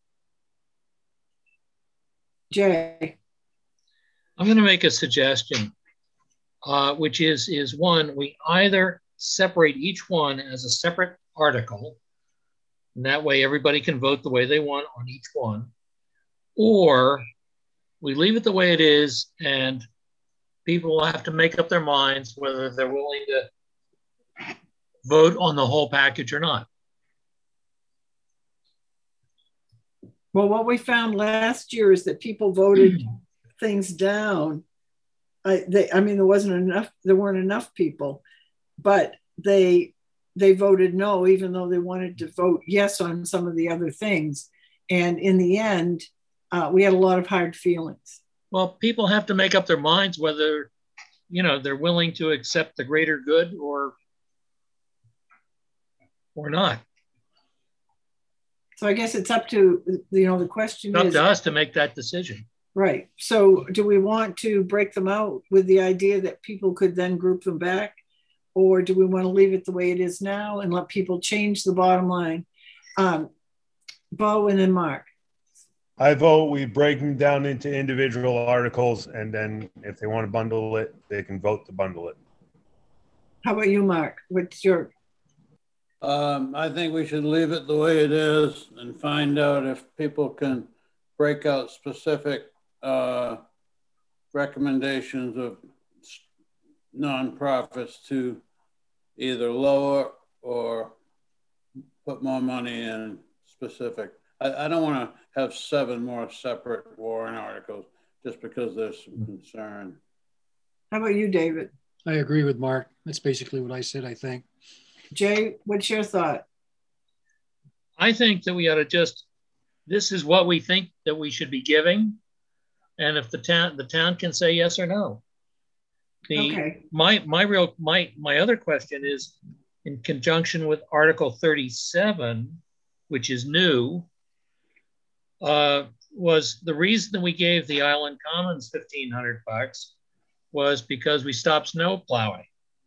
Jay. I'm going to make a suggestion, which is one, we either separate each one as a separate article, and that way everybody can vote the way they want on each one, or we leave it the way it is and people will have to make up their minds whether they're willing to vote on the whole package or not. Well, what we found last year is that people voted things down. There weren't enough people, but they voted no, even though they wanted to vote yes on some of the other things. And in the end, we had a lot of hard feelings. Well, people have to make up their minds whether, they're willing to accept the greater good or not. So I guess it's up to, the question is. It's up to us to make that decision. Right. So do we want to break them out with the idea that people could then group them back? Or do we want to leave it the way it is now and let people change the bottom line? Bo and then Mark. I vote we break them down into individual articles, and then if they want to bundle it, they can vote to bundle it. How about you, Mark? What's your? I think we should leave it the way it is and find out if people can break out specific recommendations of nonprofits to either lower or put more money in specific. I don't want to have 7 more separate warrant articles just because there's some concern. How about you, David? I agree with Mark. That's basically what I said, I think. Jay, what's your thought? I think that we ought to this is what we think that we should be giving. And if the town can say yes or no. Okay. My other question is in conjunction with Article 37, which is new, was the reason that we gave the Island Commons $1,500 was because we stopped snow plowing.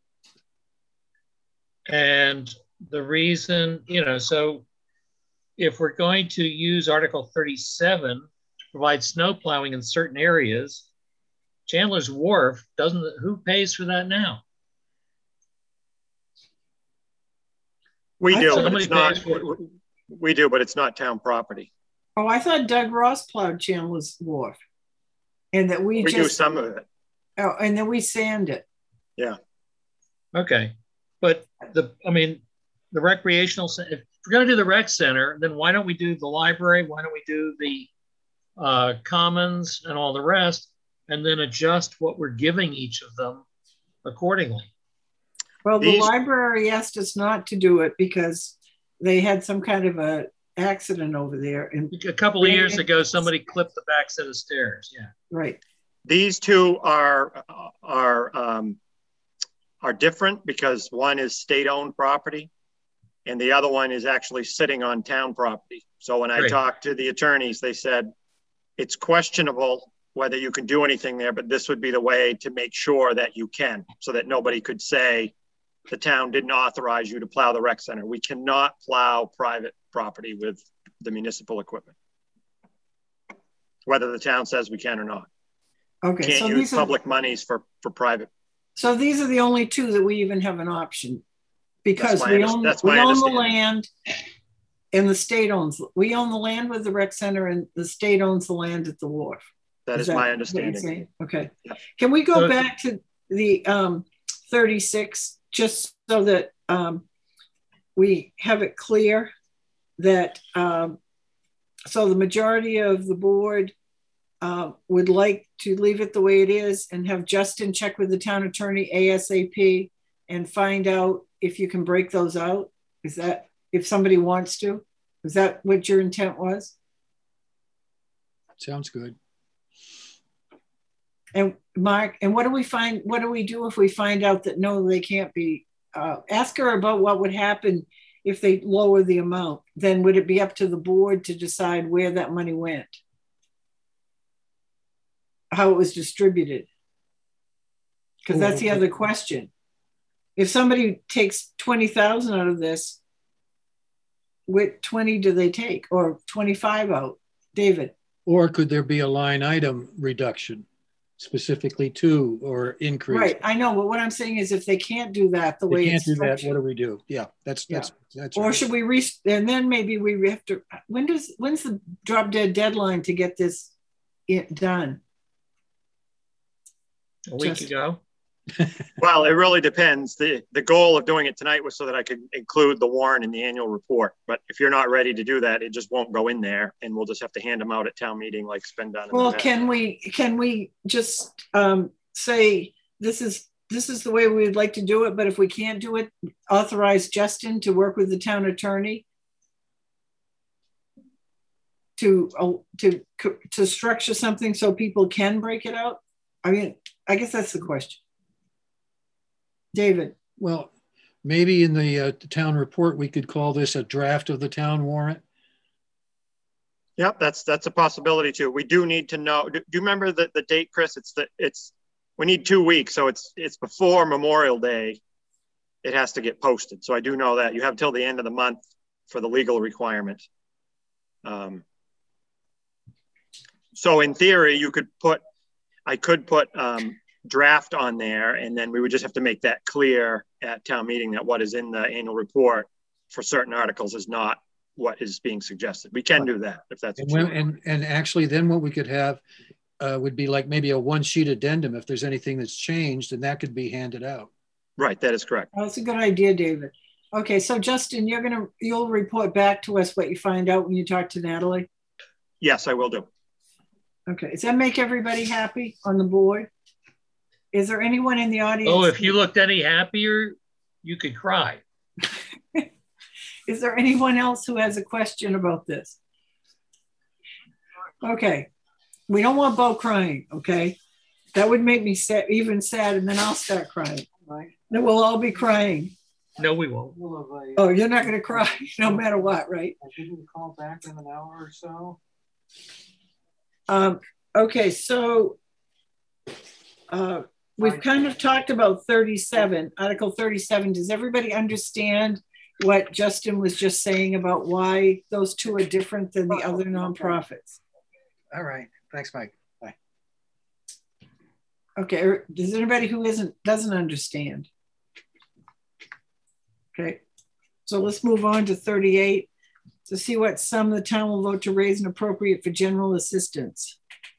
And the reason, so if we're going to use Article 37 to provide snow plowing in certain areas, Chandler's Wharf who pays for that now? We do, but it's not. We do, but it's not town property. Oh, I thought Doug Ross plowed Chandler's Wharf, and that we just do some of it. Oh, and then we sand it. Yeah. Okay, but the recreational. If we're going to do the rec center, then why don't we do the library? Why don't we do the commons and all the rest, and then adjust what we're giving each of them accordingly? Well, the library asked us not to do it because they had some kind of a accident over there. And a couple of years ago, somebody clipped the back set of stairs. Yeah. Right. These two are different because one is state-owned property and the other one is actually sitting on town property. So when I talked to the attorneys, they said it's questionable whether you can do anything there, but this would be the way to make sure that you can, so that nobody could say the town didn't authorize you to plow the rec center. We cannot plow private property with the municipal equipment, whether the town says we can or not. Okay. Can't use public monies for private. So these are the only two that we even have an option, because we own the land and the state owns. We own the land with the rec center and the state owns the land at the wharf. That is my understanding. Okay. Yeah. Can we go back to the 36, just so that we have it clear that, so the majority of the board would like to leave it the way it is and have Justin check with the town attorney ASAP and find out if you can break those out? Is that, if somebody wants to? Is that what your intent was? Sounds good. And Mark, and what do we do if we find out that no, they can't be? Ask her about what would happen if they lower the amount. Then would it be up to the board to decide where that money went? How it was distributed? Because that's the other question. If somebody takes 20,000 out of this, what 20 do they take, or 25 out, David? Or could there be a line item reduction specifically to, or increase? Right, I know, but what I'm saying is if they can't do that the way it's structured, what do we do? Yeah, that's or right. Should we and then maybe we have to, when's the drop dead deadline to get this done? A week ago. Well, it really depends. The goal of doing it tonight was so that I could include the warrant in the annual report. But if you're not ready to do that, it just won't go in there, and we'll just have to hand them out at town meeting like it's been done. Well, can we just say this is the way we would like to do it, but if we can't do it, authorize Justin to work with the town attorney to structure something so people can break it out? I mean, I guess that's the question. David. Well, maybe in the town report, we could call this a draft of the town warrant. Yep, that's a possibility too. We do need to know. Do you remember the date, Chris? We need 2 weeks, so it's before Memorial Day. It has to get posted. So I do know that you have till the end of the month for the legal requirement. So in theory, I could put draft on there, and then we would just have to make that clear at town meeting that what is in the annual report for certain articles is not what is being suggested. We can do that if that's and actually then what we could have would be like maybe a 1-sheet addendum if there's anything that's changed, and that could be handed out. Right, that is correct. Oh, that's a good idea, David. Okay, so Justin, you'll report back to us what you find out when you talk to Natalie? Yes, I will do. Okay, does that make everybody happy on the board? Is there anyone in the audience? Oh, if you looked any happier, you could cry. Is there anyone else who has a question about this? Okay, we don't want Bo crying, okay? That would make me even sad, and then I'll start crying. Right? Then we'll all be crying. No, we won't. Oh, you're not gonna cry no matter what, right? I give you a call back in an hour or so. Okay, so we've kind of talked about 37, Article 37. Does everybody understand what Justin was just saying about why those two are different than the other nonprofits? All right, thanks, Mike. Bye. Okay, does anybody who doesn't understand? Okay, so let's move on to 38 to see what sum the town will vote to raise and appropriate for general assistance.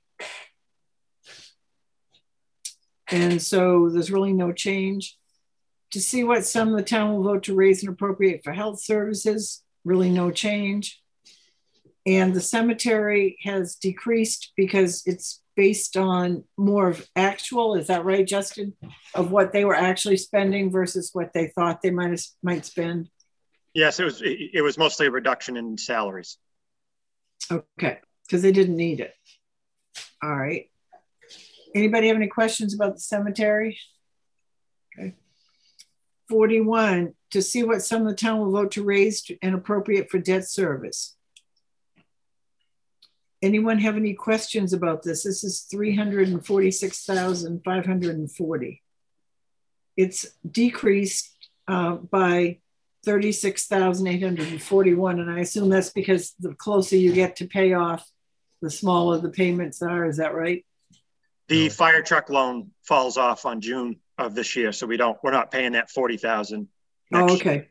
And so there's really no change. To see what sum the town will vote to raise and appropriate for health services, really no change. And the cemetery has decreased because it's based on more of actual, is that right, Justin? Of what they were actually spending versus what they thought they might spend? Yes, it was mostly a reduction in salaries. Okay, because they didn't need it. All right. Anybody have any questions about the cemetery? Okay. 41, to see what sum the town will vote to raise and appropriate for debt service. Anyone have any questions about this? This is 346,540. It's decreased by 36,841. And I assume that's because the closer you get to pay off, the smaller the payments are. Is that right? The fire truck loan falls off on June of this year. So we're not paying that 40,000. Oh, okay.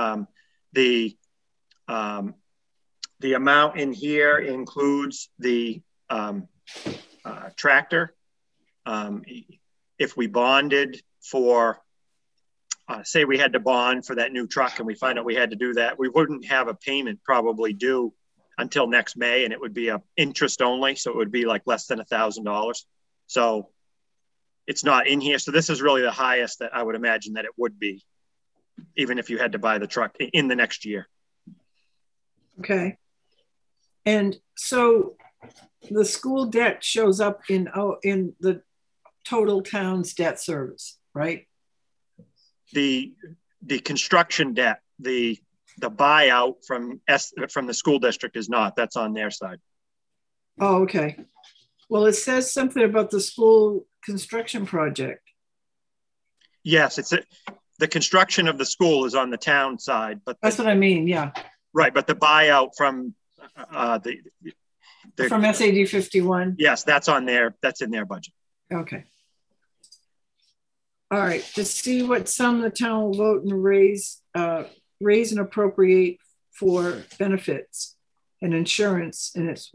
The amount in here includes the tractor. If we bonded for, say we had to bond for that new truck and we find out we had to do that, we wouldn't have a payment probably due until next May, and it would be a interest only. So it would be like less than $1,000. So it's not in here. So this is really the highest that I would imagine that it would be, even if you had to buy the truck in the next year. Okay. And so the school debt shows up in the total town's debt service, right? The construction debt, the buyout from the school district is not. That's on their side. Oh, okay. Well, it says something about the school construction project. Yes, the construction of the school is on the town side, but that's what I mean. Yeah. Right, but the buyout from from SAD 51. Yes, that's on there. That's in their budget. Okay. All right. To see what sum the town will vote and raise and appropriate for benefits and insurance, and it's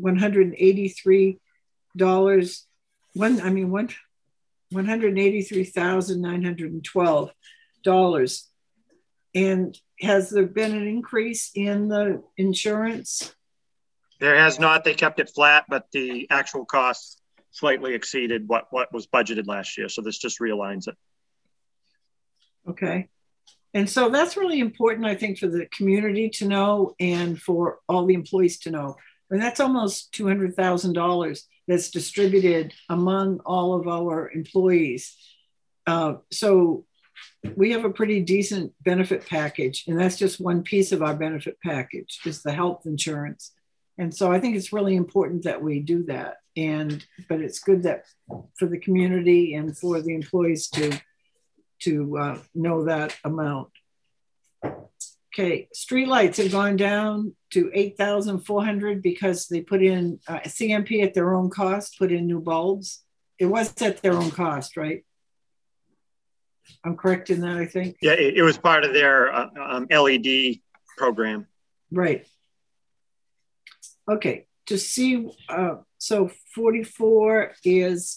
$183,912. And has there been an increase in the insurance? There has not. They kept it flat, but the actual costs slightly exceeded what was budgeted last year. So this just realigns it. Okay. And so that's really important, I think, for the community to know and for all the employees to know. And that's almost $200,000 that's distributed among all of our employees. So we have a pretty decent benefit package, and that's just one piece of our benefit package is the health insurance. And so I think it's really important that we do that. But it's good that for the community and for the employees to know that amount. Okay, streetlights have gone down to 8,400 because they put in CMP at their own cost, put in new bulbs. It was at their own cost, right? I'm correct in that, I think. Yeah, it was part of their LED program. Right. Okay, to see, so 44 is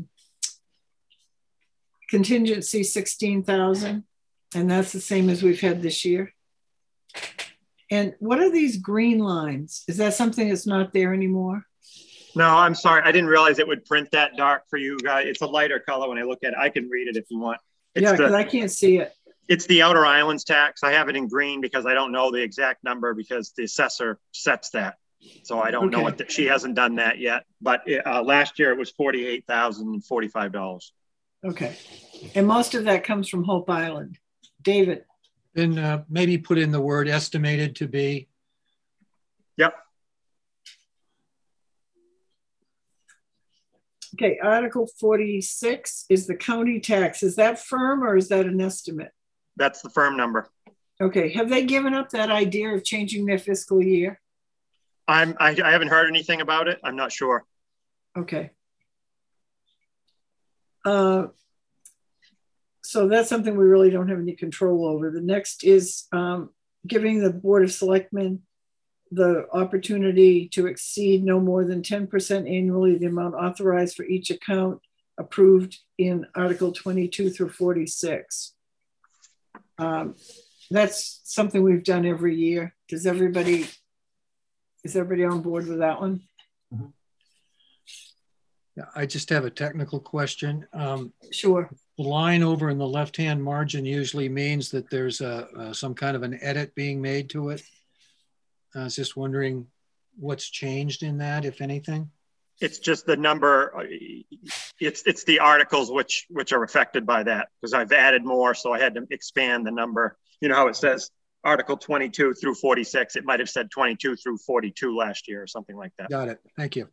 contingency 16,000, and that's the same as we've had this year. And what are these green lines? Is that something that's not there anymore? No, I'm sorry. I didn't realize it would print that dark for you guys. It's a lighter color when I look at it. I can read it if you want. Yeah, because I can't see it. It's the Outer Islands tax. I have it in green because I don't know the exact number because the assessor sets that. So I don't know what she hasn't done that yet. But last year it was $48,045. Okay. And most of that comes from Hope Island. David. Then maybe put in the word estimated to be. Yep. Okay, Article 46 is the county tax. Is that firm or is that an estimate? That's the firm number. Okay, have they given up that idea of changing their fiscal year? I haven't heard anything about it. I'm not sure. Okay. So that's something we really don't have any control over. The next is giving the Board of Selectmen the opportunity to exceed no more than 10% annually the amount authorized for each account approved in Article 22 through 46. That's something we've done every year. Is everybody on board with that one? Mm-hmm. I just have a technical question. Sure. The line over in the left-hand margin usually means that there's some kind of an edit being made to it. I was just wondering what's changed in that, if anything. It's just the number. It's the articles which are affected by that, because I've added more, so I had to expand the number. You know how it says Article 22 through 46. It might have said 22 through 42 last year or something like that. Got it. Thank you.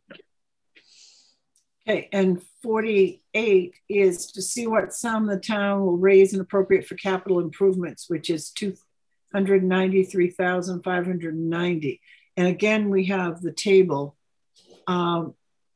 Okay, and 48 is to see what sum the town will raise and appropriate for capital improvements, which is $293,590. And again, we have the table. The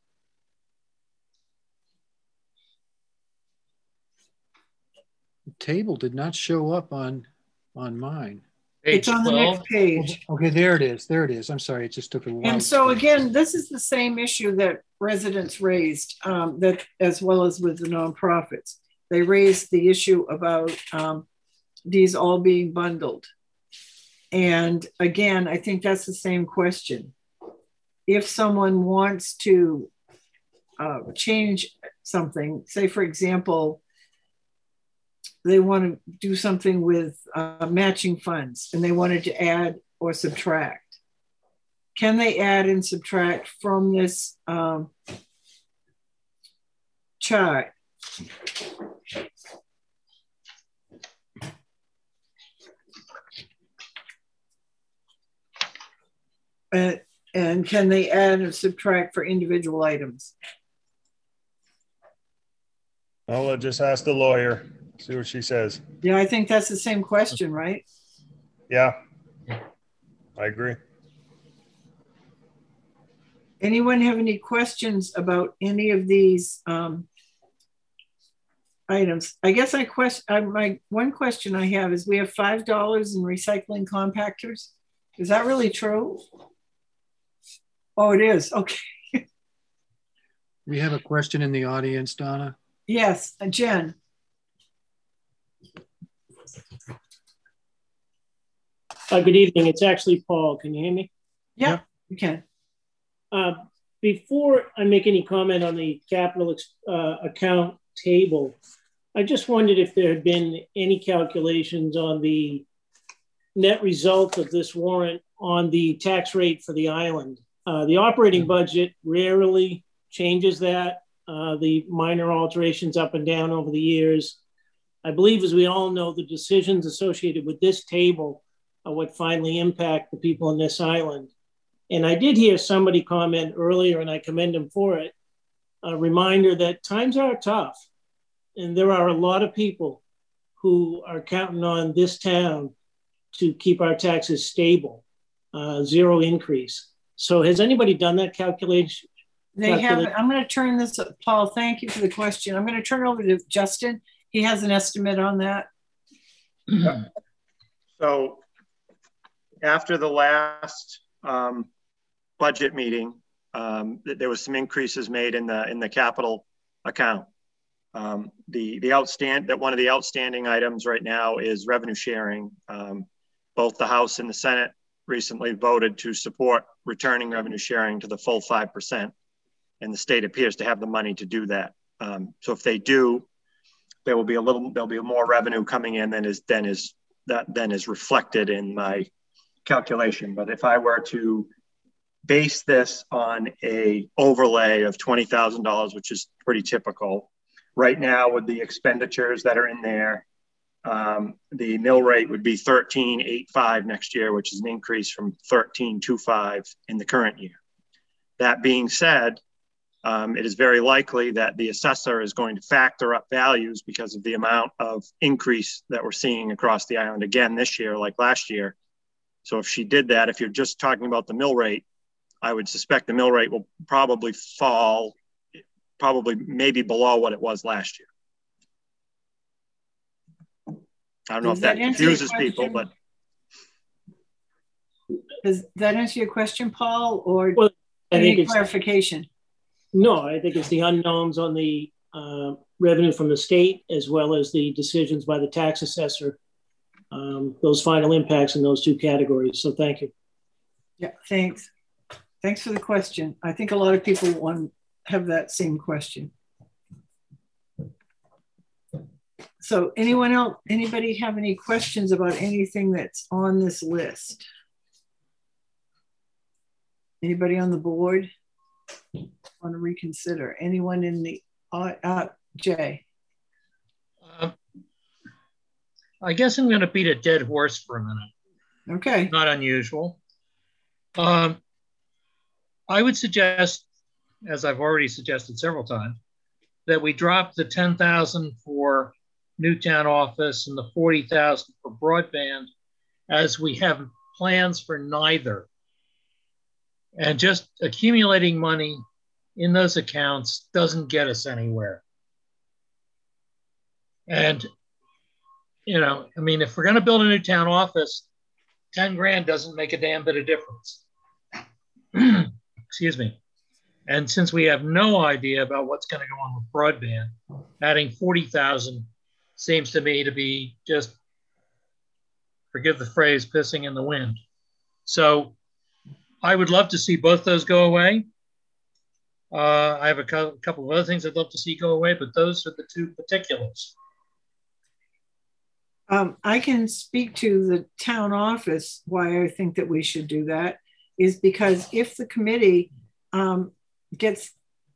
table did not show up on mine. It's on the next page. Okay, there it is. There it is. I'm sorry, it just took a while. And so again, this is the same issue that residents raised, that as well as with the nonprofits. They raised the issue about these all being bundled. And again, I think that's the same question. If someone wants to change something, say for example, they want to do something with matching funds and they wanted to add or subtract. Can they add and subtract from this chart? And can they add or subtract for individual items? I'll just ask the lawyer, see what she says. Yeah, I think that's the same question, right? Yeah, I agree. Anyone have any questions about any of these items? I guess my one question I have is we have $5 in recycling compactors. Is that really true? Oh, it is. Okay. We have a question in the audience, Donna. Yes, Jen. Good evening. It's actually Paul. Can you hear me? Yeah, you can. Before I make any comment on the capital account table, I just wondered if there had been any calculations on the net result of this warrant on the tax rate for the island. The operating budget rarely changes that. The minor alterations up and down over the years. I believe, as we all know, the decisions associated with this table are what finally impact the people in this island. And I did hear somebody comment earlier, and I commend them for it, a reminder that times are tough. And there are a lot of people who are counting on this town to keep our taxes stable, zero increase. So has anybody done that calculation? They haven't. I'm going to turn this up. Paul, thank you for the question. I'm going to turn it over to Justin. He has an estimate on that. So after the last budget meeting, there was some increases made in the capital account. One of the outstanding items right now is revenue sharing. Both the House and the Senate recently voted to support returning revenue sharing to the full 5%, and the state appears to have the money to do that. So if they do, there'll be more revenue coming in than is reflected in my calculation. But if I were to base this on a overlay of $20,000, which is pretty typical right now with the expenditures that are in there, the mill rate would be 13.85 next year, which is an increase from 13.25 in the current year. That being said, it is very likely that the assessor is going to factor up values because of the amount of increase that we're seeing across the island again this year, like last year. So if she did that, if you're just talking about the mill rate, I would suspect the mill rate will probably fall, maybe below what it was last year. I don't know if that confuses people, but. Does that answer your question, Paul, or well, any clarification? No, I think it's the unknowns on the revenue from the state, as well as the decisions by the tax assessor, those final impacts in those two categories. So thank you. Yeah, thanks. Thanks for the question. I think a lot of people have that same question. So anyone else, anybody have any questions about anything that's on this list? Anybody on the board want to reconsider? Anyone in the, Jay? I guess I'm going to beat a dead horse for a minute. Okay. Not unusual. I would suggest, as I've already suggested several times, that we drop the 10,000 for Newtown office and the 40,000 for broadband, as we have plans for neither. And just accumulating money in those accounts doesn't get us anywhere. And, you know, I mean, if we're going to build a new town office, 10 grand doesn't make a damn bit of difference. Excuse me. And since we have no idea about what's going to go on with broadband, adding 40,000 seems to me to be just, forgive the phrase, pissing in the wind. So I would love to see both those go away. I have a couple of other things I'd love to see go away, but those are the two particulars. I can speak to the town office. Why I think that we should do that is because if the committee gets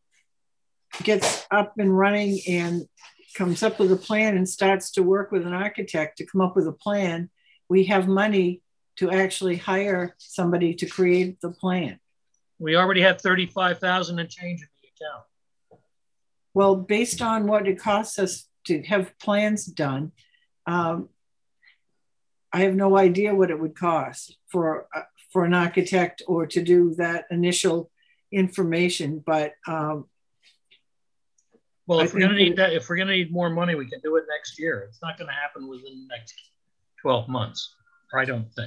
up and running and comes up with a plan and starts to work with an architect to come up with a plan, we have money to actually hire somebody to create the plan. We already have 35,000 and change in the account. Well, based on what it costs us to have plans done, I have no idea what it would cost for an architect or to do that initial information. But well, if we're going to need more money, we can do it next year. It's not going to happen within the next 12 months, I don't think.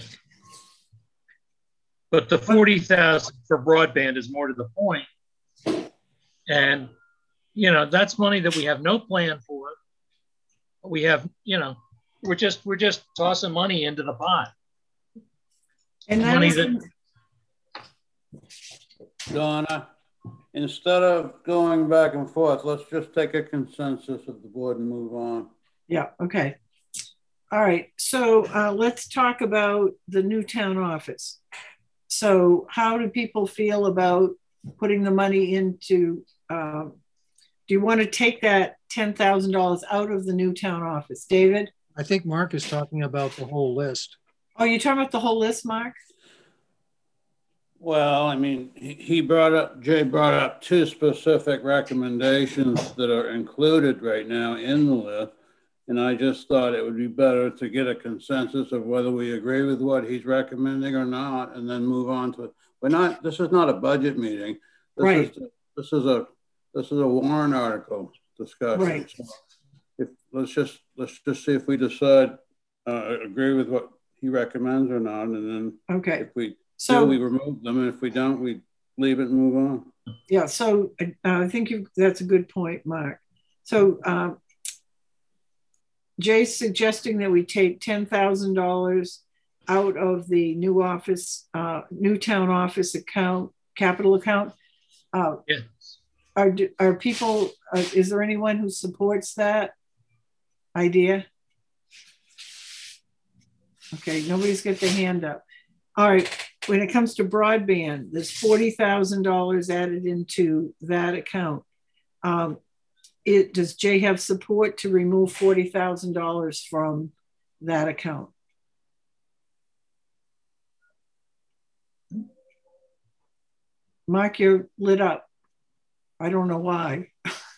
But the 40,000 for broadband is more to the point. And, you know, that's money that we have no plan for. We have, you know, we're just tossing money into the pot. And that money that Donna, instead of going back and forth, let's just take a consensus of the board and move on. Yeah, okay. All right, so let's talk about the new town office. So how do people feel about putting the money into, do you want to take that $10,000 out of the new town office? David? I think Mark is talking about the whole list. Oh, you're talking about the whole list, Mark? Well, I mean, Jay brought up two specific recommendations that are included right now in the list. And I just thought it would be better to get a consensus of whether we agree with what he's recommending or not, and then move on to, this is not a budget meeting. This is a warrant article discussion. Right. So let's just see if we decide, agree with what he recommends or not. And then if we do, we remove them. And if we don't, we leave it and move on. Yeah. So I think that's a good point, Mark. So, Jay's suggesting that we take $10,000 out of the new office, new town office account, capital account. Yes. Are people, is there anyone who supports that idea? Okay, nobody's got their hand up. All right, when it comes to broadband, there's $40,000 added into that account. Does Jay have support to remove $40,000 from that account? Mark, you're lit up. I don't know why.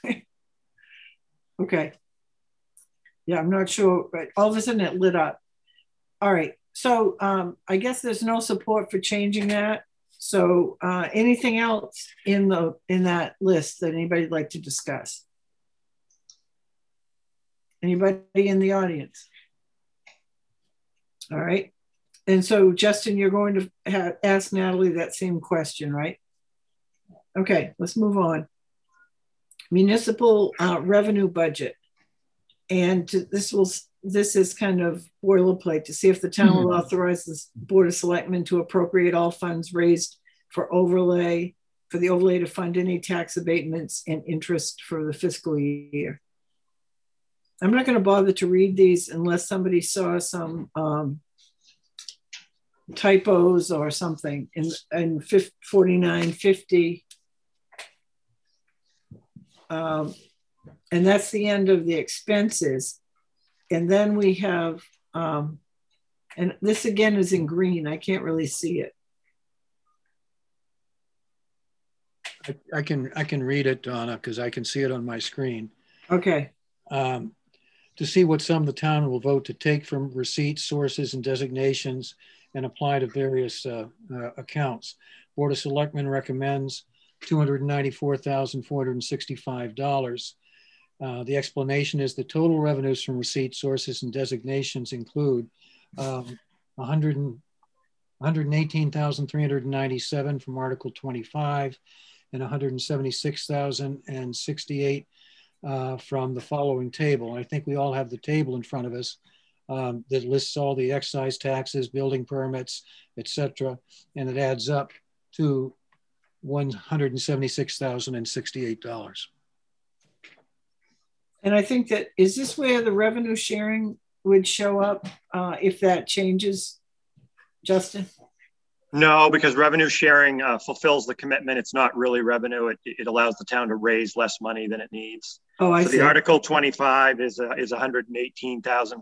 Okay. Yeah, I'm not sure, but all of a sudden it lit up. All right, so I guess there's no support for changing that. So anything else in that list that anybody'd like to discuss? Anybody in the audience? All right. And so, Justin, you're going to ask Natalie that same question, right? Okay, let's move on. Municipal revenue budget. And this is kind of boilerplate to see if the town will authorize the Board of Selectmen to appropriate all funds raised for overlay for the overlay to fund any tax abatements and interest for the fiscal year. I'm not going to bother to read these unless somebody saw some typos or something in 4950. And that's the end of the expenses. And then we have, and this again is in green. I can't really see it. I can read it, Donna, because I can see it on my screen. Okay. To see what sum the town will vote to take from receipts, sources, and designations and apply to various accounts. Board of Selectmen recommends $294,465. The explanation is the total revenues from receipts, sources, and designations include $118,397 from Article 25 and $176,068 from the following table. I think we all have the table in front of us that lists all the excise taxes, building permits, etc., and it adds up to $176,068. And I think that, is this where the revenue sharing would show up if that changes, Justin? No, because revenue sharing fulfills the commitment. It's not really revenue. It allows the town to raise less money than it needs. Oh, I see. The Article 25 is 118,000.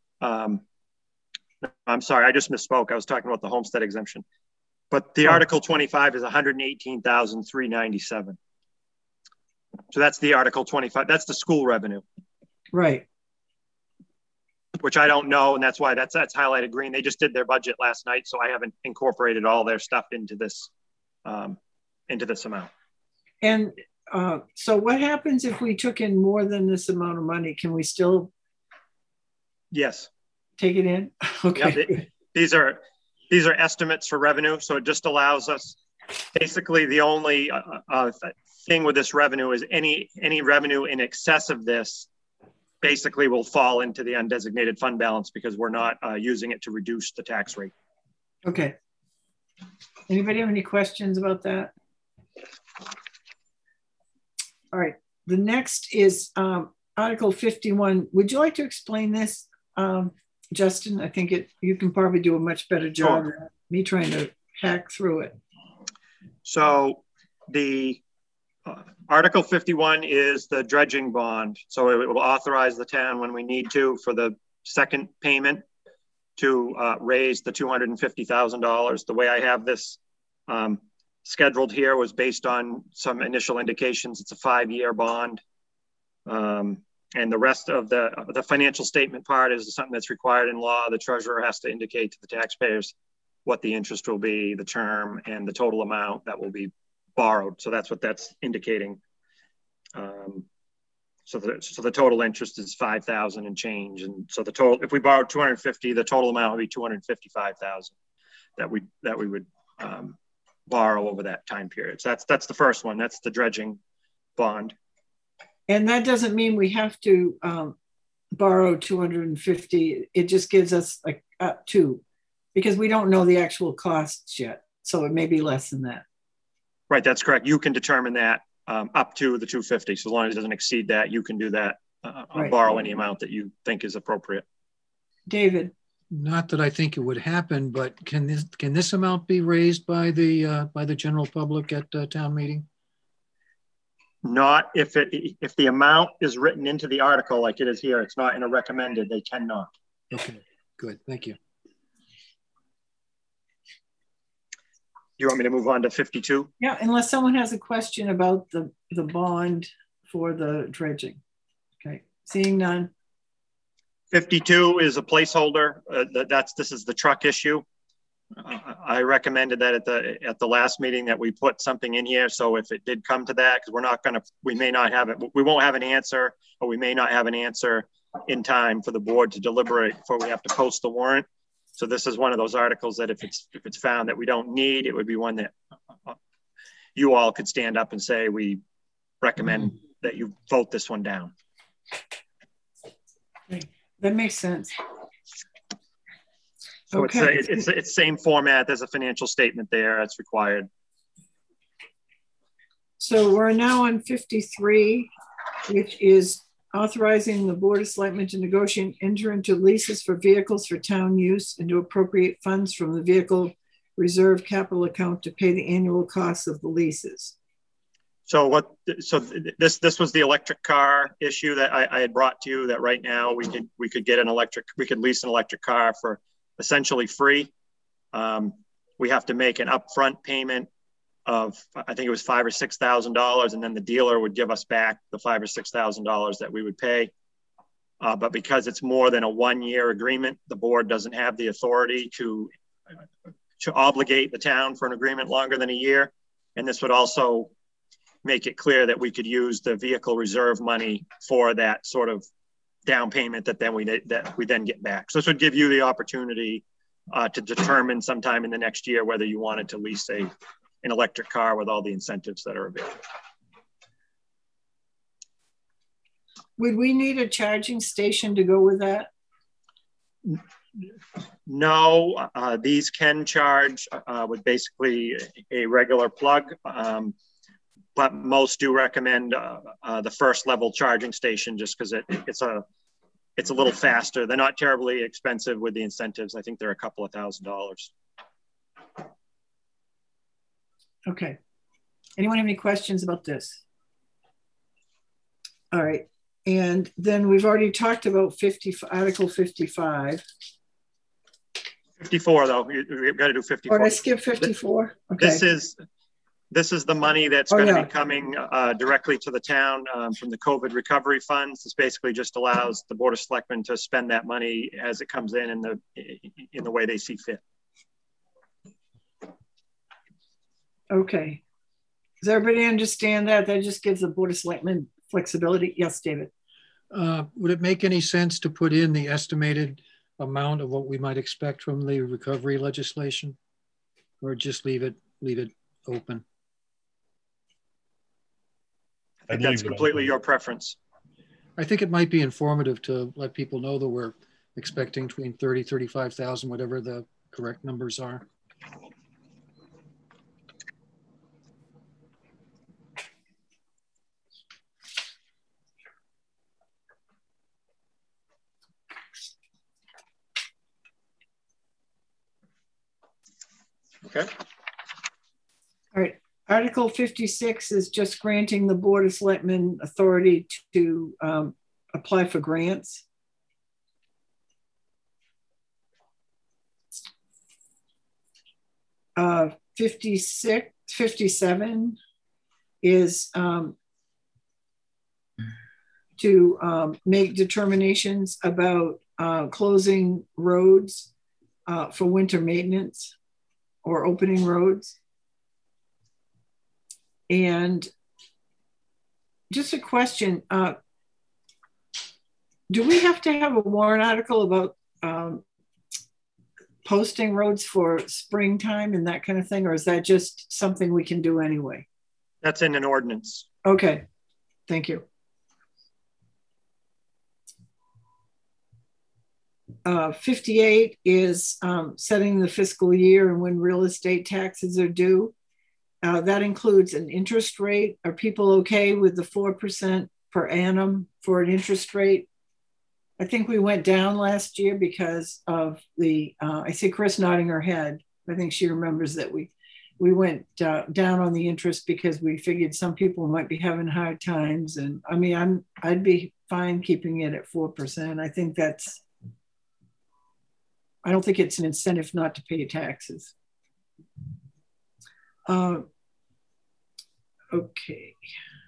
I'm sorry, I just misspoke. I was talking about the homestead exemption. But the Article 25 is 118,397. So that's the Article 25. That's the school revenue. Right. Which I don't know, and that's why that's highlighted green. They just did their budget last night, so I haven't incorporated all their stuff into this amount. And so what happens if we took in more than this amount of money? Can we still yes take it in? Okay. Yep, these are estimates for revenue, so it just allows us. Basically, the only thing with this revenue is any revenue in excess of this basically will fall into the undesignated fund balance because we're not using it to reduce the tax rate. Okay. Anybody have any questions about that? All right. The next is Article 51. Would you like to explain this, Justin? I think you can probably do a much better job than me trying to hack through it. So the Article 51 is the dredging bond. So it will authorize the town when we need to for the second payment to raise the $250,000. The way I have this scheduled here was based on some initial indications. It's a 5-year bond. And the rest of the financial statement part is something that's required in law. The treasurer has to indicate to the taxpayers what the interest will be, the term, and the total amount that will be borrowed. So that's what that's indicating. So the total interest is 5,000 and change. And so the total, if we borrowed 250, the total amount would be 255,000 that we would borrow over that time period. So that's the first one. That's the dredging bond. And that doesn't mean we have to borrow 250. It just gives us like up to, because we don't know the actual costs yet. So it may be less than that. Right, that's correct. You can determine that up to the 250. So as long as it doesn't exceed that, you can do that, Right. Borrow any amount that you think is appropriate. David? Not that I think it would happen, but can this amount be raised by the general public at town meeting? Not if the amount is written into the article like it is here. It's not in a recommended. They cannot. Okay, good. Thank you. You want me to move on to 52? Yeah, unless someone has a question about the bond for the dredging. Okay, seeing none. 52 is a placeholder. This is the truck issue. I recommended that at the last meeting that we put something in here. So if it did come to that, because we may not have it. We won't have an answer, or we may not have an answer in time for the board to deliberate before we have to post the warrant. So this is one of those articles that if it's found that we don't need, it would be one that you all could stand up and say, we recommend that you vote this one down. That makes sense. So okay. It's same format. There's a financial statement there that's required. So we're now on 53, which is authorizing the Board of Selectmen to negotiate and enter into leases for vehicles for town use and to appropriate funds from the vehicle reserve capital account to pay the annual costs of the leases. So this was the electric car issue that I had brought to you, that right now we could lease an electric car for essentially free. We have to make an upfront payment of, I think it was $5,000 or $6,000, and then the dealer would give us back the $5,000 or $6,000 that we would pay. But because it's more than a 1-year agreement, the board doesn't have the authority to obligate the town for an agreement longer than a year. And this would also make it clear that we could use the vehicle reserve money for that sort of down payment that we then get back. So this would give you the opportunity to determine sometime in the next year whether you wanted to lease an electric car with all the incentives that are available. Would we need a charging station to go with that? No, these can charge with basically a regular plug, but most do recommend the first level charging station just because it's a little faster. They're not terribly expensive with the incentives. I think they're a couple of $1,000s. Okay. Anyone have any questions about this? All right. And then we've already talked about Article 55. 54 though, we've got to do 54. Or did I skip 54? Okay. This is the money that's going to be coming directly to the town from the COVID recovery funds. This basically just allows the Board of Selectmen to spend that money as it comes in the way they see fit. Okay. Does everybody understand that? That just gives the Board of Selectmen flexibility. Yes, David. Would it make any sense to put in the estimated amount of what we might expect from the recovery legislation, or just leave it open? I think that's completely your preference. I think it might be informative to let people know that we're expecting between 30, 35,000, whatever the correct numbers are. Okay. All right. Article 56 is just granting the Board of Selectmen authority to apply for grants. Uh, 57 is to make determinations about closing roads for winter maintenance or opening roads. And just a question, do we have to have a warrant article about posting roads for springtime and that kind of thing, or is that just something we can do anyway? That's in an ordinance. Okay, thank you. 58 is setting the fiscal year and when real estate taxes are due. That includes an interest rate. Are people okay with the 4% per annum for an interest rate? I think we went down last year because of the, I see Chris nodding her head. I think she remembers that we went down on the interest because we figured some people might be having hard times. And I mean, I'd be fine keeping it at 4%. I think I don't think it's an incentive not to pay taxes. Okay.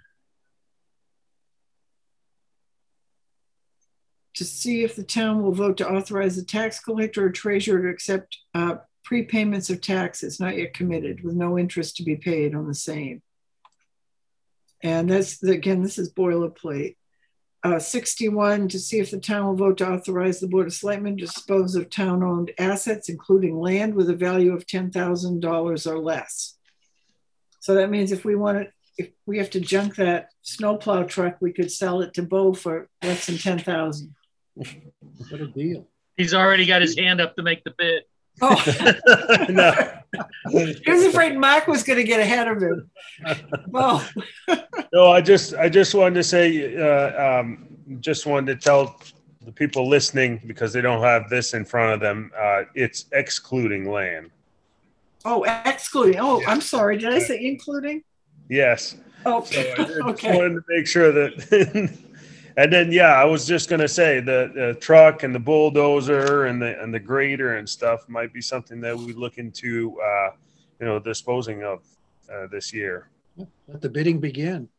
To see if the town will vote to authorize the tax collector or treasurer to accept prepayments of taxes not yet committed with no interest to be paid on the same. And that's, again, this is boilerplate. 61, to see if the town will vote to authorize the Board of Selectmen to dispose of town-owned assets, including land with a value of $10,000 or less. So that means if we have to junk that snowplow truck, we could sell it to Bo for less than $10,000. What a deal. He's already got his hand up to make the bid. Oh, No. I was afraid Mark was going to get ahead of him. Well, No, I just wanted to say, just wanted to tell the people listening, because they don't have this in front of them, it's excluding land. oh, excluding. Oh, I'm sorry. Did I say including? Yes. Oh, So I just okay. wanted to make sure that, and then, yeah, I was just going to say the truck and the bulldozer and the grader and stuff might be something that we look into, disposing of this year. Let the bidding begin.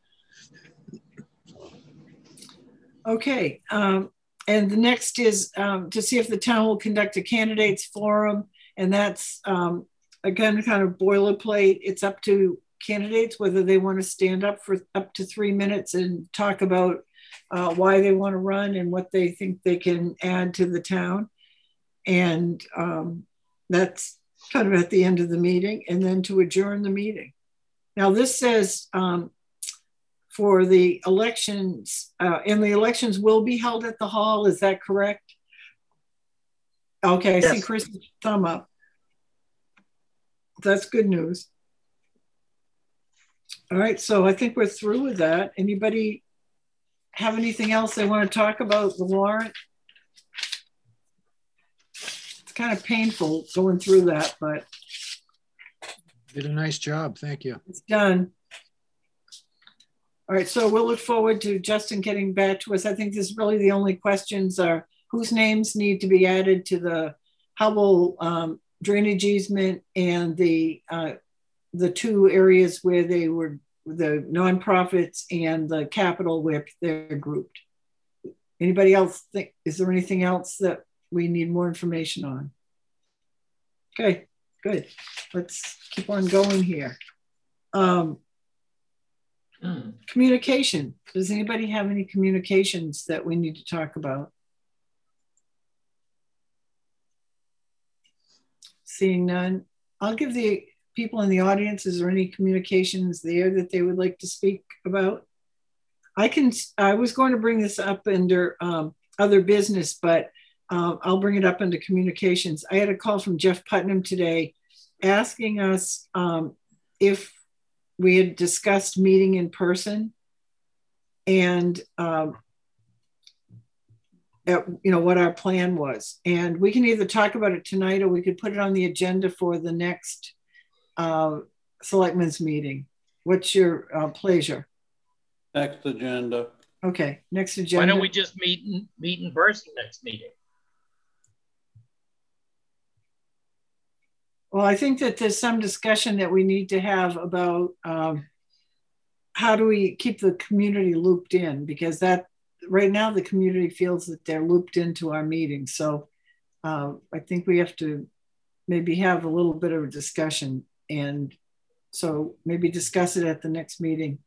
Okay. And the next is to see if the town will conduct a candidates forum. And that's, again, kind of boilerplate. It's up to candidates whether they want to stand up for up to 3 minutes and talk about why they want to run and what they think they can add to the town. And that's kind of at the end of the meeting, and then to adjourn the meeting. Now this says for the elections, and the elections will be held at the hall, is that correct? Okay, I see Chris's thumb up. That's good news. All right, so I think we're through with that. Anybody have anything else they want to talk about the warrant? It's kind of painful going through that, but Did a nice job. Thank you. it's done. All right, so we'll look forward to Justin getting back to us. I think this is really the only questions are whose names need to be added to the Hubble drainage easement and the 2 areas where they were the nonprofits and the capital where they're grouped. Anybody else think, is there anything else that we need more information on? Okay, good. Let's keep on going here. Communication. Does anybody have any communications that we need to talk about? Seeing none, I'll give the people in the audience, is there any communications there that they would like to speak about? I was going to bring this up under other business, but I'll bring it up under communications. I had a call from Jeff Putnam today asking us if we had discussed meeting in person and what our plan was. And we can either talk about it tonight or we could put it on the agenda for the next selectmen's meeting. What's your pleasure? Next agenda. Okay, next agenda. Why don't we just meet in person next meeting? Well, I think that there's some discussion that we need to have about how do we keep the community looped in, because that right now the community feels that they're looped into our meetings. So I think we have to maybe have a little bit of a discussion, and so maybe discuss it at the next meeting.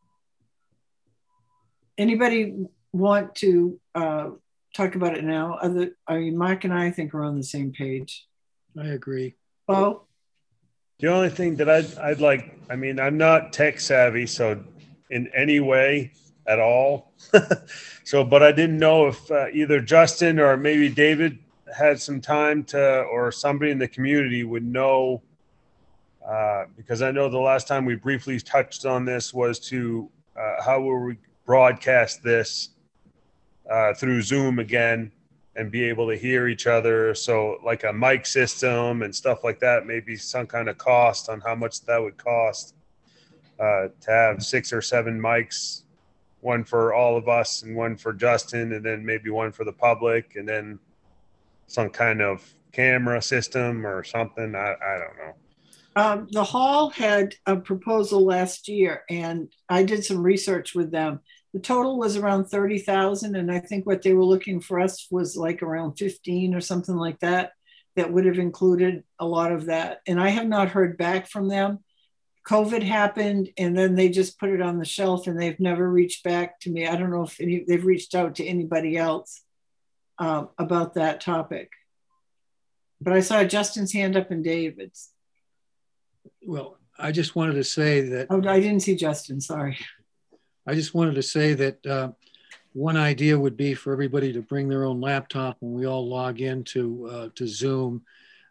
Anybody want to talk about it now? Mark and I think we're on the same page. I agree. Oh, The only thing that I'd like, I mean, I'm not tech savvy, so in any way at all. So, but I didn't know if either Justin or maybe David had some time to, or somebody in the community would know, because I know the last time we briefly touched on this was to how will we broadcast this through Zoom again and be able to hear each other. So like a mic system and stuff like that, maybe some kind of cost on how much that would cost to have 6 or 7 mics, one for all of us and one for Justin, and then maybe one for the public, and then some kind of camera system or something. I don't know. The hall had a proposal last year, and I did some research with them. The total was around 30,000, and I think what they were looking for us was like around 15 or something like that. That would have included a lot of that. And I have not heard back from them. COVID happened, and then they just put it on the shelf, and they've never reached back to me. I don't know if they've reached out to anybody else about that topic. But I saw Justin's hand up and David's. Well, I just wanted to say that. Oh, I didn't see Justin, sorry. I just wanted to say that one idea would be for everybody to bring their own laptop when we all log into to Zoom,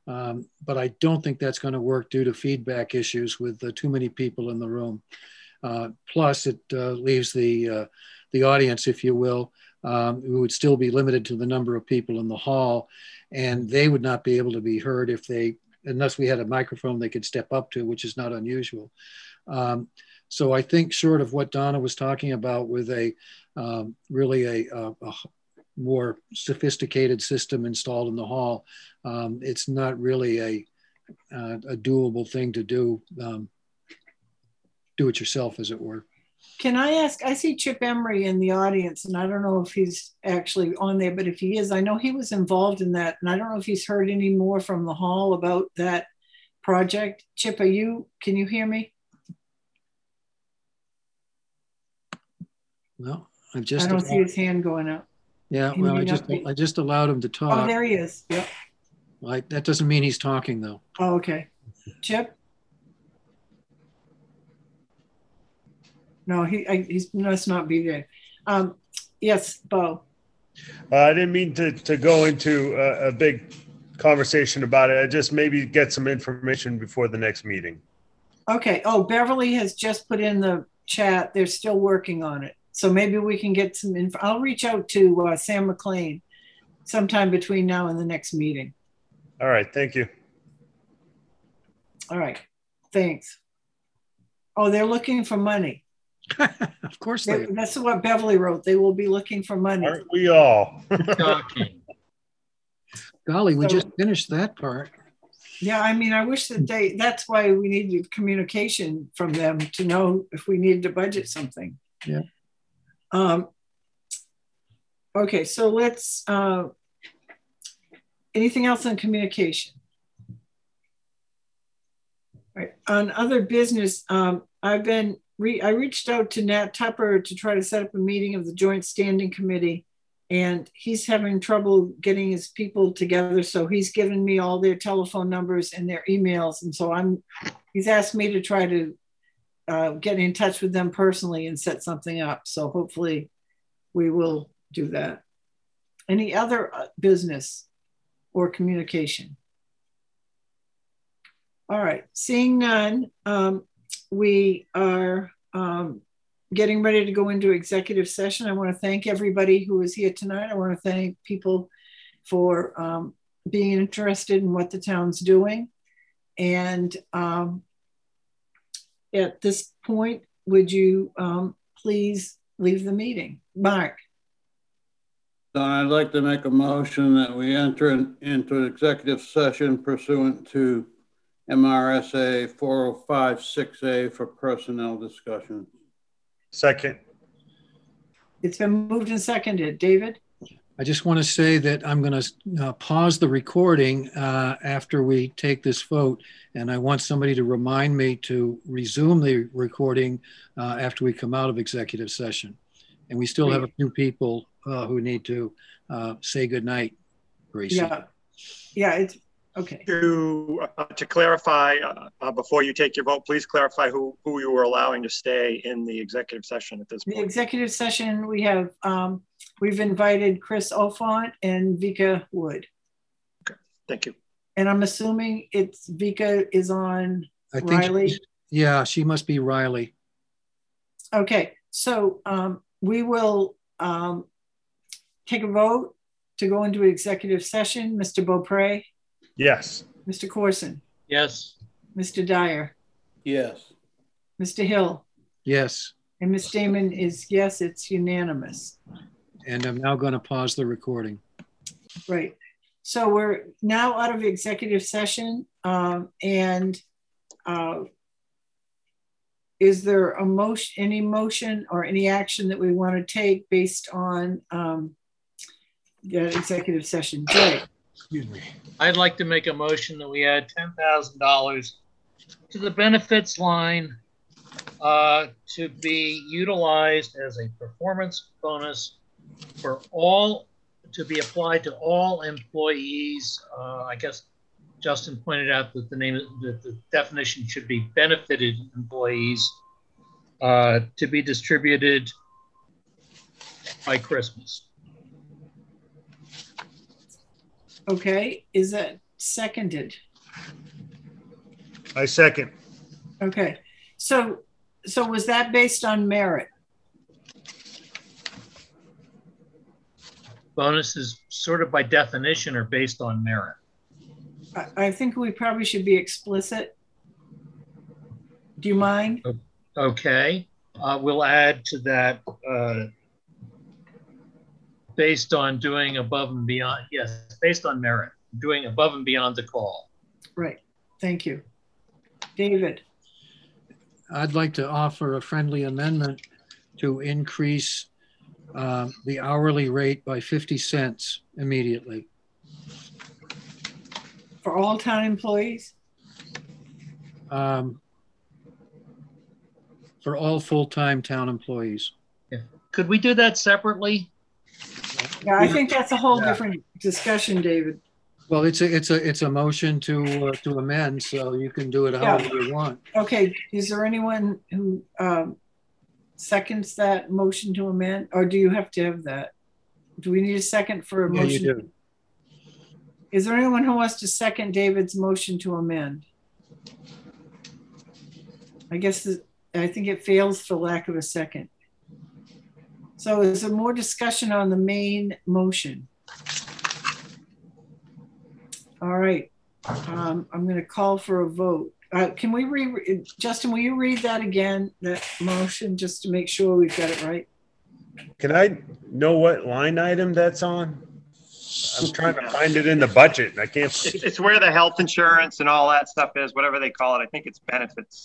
But I don't think that's going to work due to feedback issues with too many people in the room. Plus, it leaves the audience, if you will, who would still be limited to the number of people in the hall, and they would not be able to be heard unless we had a microphone they could step up to, which is not unusual. So I think short of what Donna was talking about with really a more sophisticated system installed in the hall, it's not really a doable thing to do. Do it yourself, as it were. Can I ask, I see Chip Emery in the audience, and I don't know if he's actually on there, but if he is, I know he was involved in that, and I don't know if he's heard any more from the hall about that project. Chip, can you hear me? No, I don't see his hand going up. Yeah, well, I just allowed him to talk. Oh, there he is. Yep. That doesn't mean he's talking, though. Oh, okay. Chip? No, he must not be there. Yes, Bo. I didn't mean to go into a big conversation about it. I just maybe get some information before the next meeting. Okay. Oh, Beverly has just put in the chat. They're still working on it. So maybe we can get some info. I'll reach out to Sam McLean sometime between now and the next meeting. All right. Thank you. All right. Thanks. Oh, they're looking for money. Of course they are. That's what Beverly wrote. They will be looking for money. Aren't we all? Golly, we just finished that part. Yeah, I mean, I wish that that's why we needed communication from them to know if we needed to budget something. Yeah. Okay, so let's, anything else on communication? All right, on other business, I reached out to Nat Tupper to try to set up a meeting of the Joint Standing Committee, and he's having trouble getting his people together. So he's given me all their telephone numbers and their emails. And so he's asked me to try to get in touch with them personally and set something up. So hopefully we will do that. Any other business or communication? All right, seeing none, we are getting ready to go into executive session. I want to thank everybody who is here tonight. I want to thank people for being interested in what the town's doing. And at this point, would you please leave the meeting? Mark. So I'd like to make a motion that we enter into an executive session pursuant to MRSA 4056A for personnel discussion. Second. It's been moved and seconded. David? I just want to say that I'm going to pause the recording after we take this vote, and I want somebody to remind me to resume the recording after we come out of executive session. And we still have a few people who need to say goodnight, Gracie. Yeah, it's okay. To clarify, before you take your vote, please clarify who you were allowing to stay in the executive session at this point. The executive session, we have, we've invited Chris Ofont and Vika Wood. Okay, thank you. And I'm assuming Vika is on Riley. Yeah, she must be Riley. Okay, so we will take a vote to go into executive session. Mr. Beaupre? Yes. Mr. Corson? Yes. Mr. Dyer? Yes. Mr. Hill? Yes. And Ms. Damon is yes, it's unanimous. And I'm now going to pause the recording. Right. So we're now out of executive session, and is there any motion or any action that we want to take based on the executive session? Jay? Excuse me. I'd like to make a motion that we add $10,000 to the benefits line to be utilized as a performance bonus for all, to be applied to all employees. I guess Justin pointed out that the definition should be benefited employees, to be distributed by Christmas. Okay, is that, seconded? I second. Okay, so was that based on merit? Bonuses sort of by definition are based on merit. I think we probably should be explicit. Do you mind? Okay, we'll add to that based on doing above and beyond. Yes, based on merit, doing above and beyond the call. Right, thank you. David? I'd like to offer a friendly amendment to increase the hourly rate by 50 cents immediately. For all town employees? For all full-time town employees. Yeah. Could we do that separately? Yeah, I think that's a whole different discussion, David. Well, it's a motion to amend, so you can do it however you want. Okay, is there anyone who seconds that motion to amend, or do you have to have that? Do we need a second for a motion? Yeah, you do. Is there anyone who wants to second David's motion to amend? I think it fails for lack of a second. So is there more discussion on the main motion? All right, I'm going to call for a vote. Can we Justin, will you read that again, that motion, just to make sure we've got it right? Can I know what line item that's on? I'm trying to find it in the budget. I can't. It's where the health insurance and all that stuff is, whatever they call it. I think it's benefits.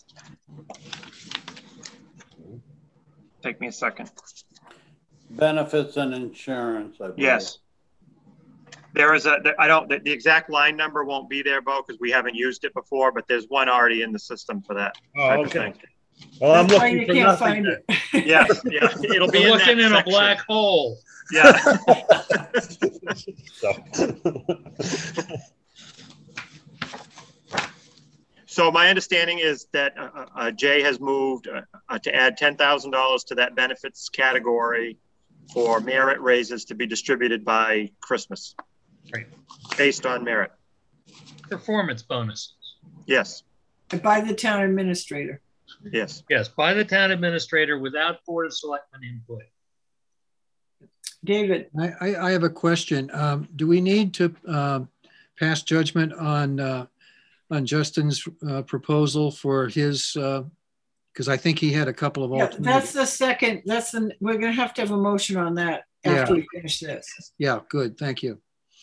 Take me a second. Benefits and insurance, I believe. Yes. There is the exact line number won't be there, Bo, because we haven't used it before, but there's one already in the system for that. Oh, okay. Well, I'm looking for nothing. Yeah, it'll be looking in a black hole. Yeah. So my understanding is that Jay has moved to add $10,000 to that benefits category for merit raises to be distributed by Christmas. Right. Based on merit. Performance bonuses. Yes. By the town administrator. Yes. Yes, by the town administrator without Board of Selectmen input. David. I have a question. Do we need to pass judgment on Justin's proposal for his, because I think he had a couple of alternatives. That's the second, we're going to have a motion on that after we finish this. Yeah, good, thank you.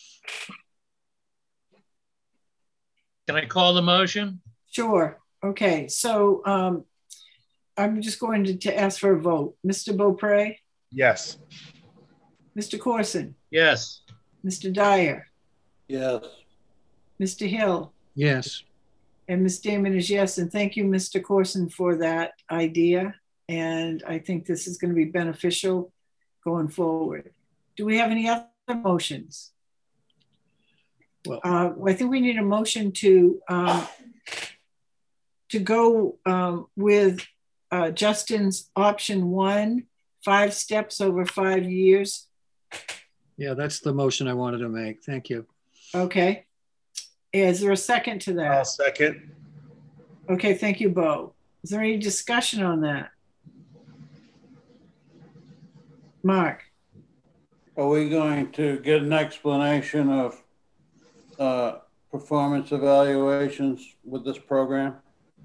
Can I call the motion? Sure. Okay, so I'm just going to ask for a vote. Mr. Beaupre? Yes. Mr. Corson? Yes. Mr. Dyer? Yes. Mr. Hill? Yes. And Ms. Damon is yes. And thank you, Mr. Corson, for that idea. And I think this is going to be beneficial going forward. Do we have any other motions? Well, I think we need a motion to go with Justin's option 1, 5 steps over 5 years. Yeah, that's the motion I wanted to make. Thank you. Okay. Is there a second to that? I'll second. Okay, thank you, Bo. Is there any discussion on that? Mark? Are we going to get an explanation of performance evaluations with this program?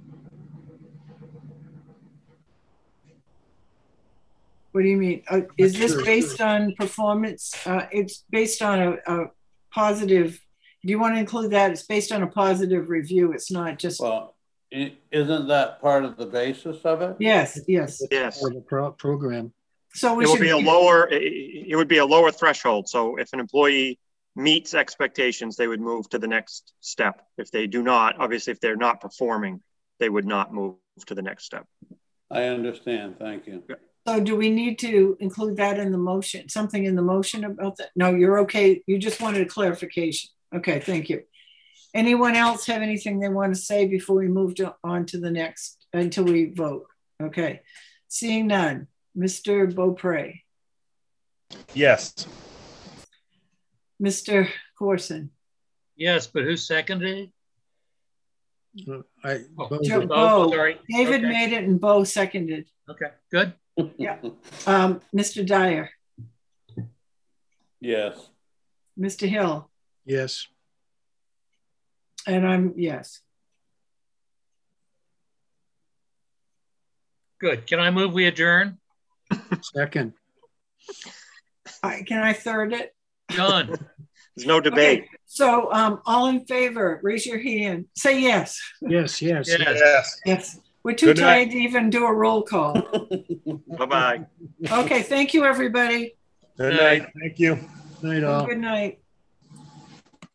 What do you mean? Is this based on performance? It's based on a positive. Do you want to include that? It's based on a positive review. It's not just. Well, isn't that part of the basis of it? Yes, yes. Yes. For the program. So it would be a lower threshold. So if an employee meets expectations, they would move to the next step. If they do not, obviously, if they're not performing, they would not move to the next step. I understand. Thank you. So do we need to include that in the motion? Something in the motion about that? No, you're okay. You just wanted a clarification. Okay, thank you. Anyone else have anything they want to say before we move on to the next, until we vote? Okay, seeing none. Mr. Beaupre. Yes. Mr. Corson. Yes, but who seconded it? Bo Joe, did. Bo. Sorry. David Okay. made it and Bo seconded. Okay, good. Mr. Dyer, Yes. Mr. Hill, Yes. and I'm yes. Good. Can I move we adjourn? Second. Can I third it? Done. There's no debate. Okay, so all in favor, raise your hand. Say yes. Yes, yes. Yes. Yes. Yes. We're too Good night. tired to even do a roll call. Bye-bye. Okay, thank you, everybody. Good night. Thank you. Night all. Good night.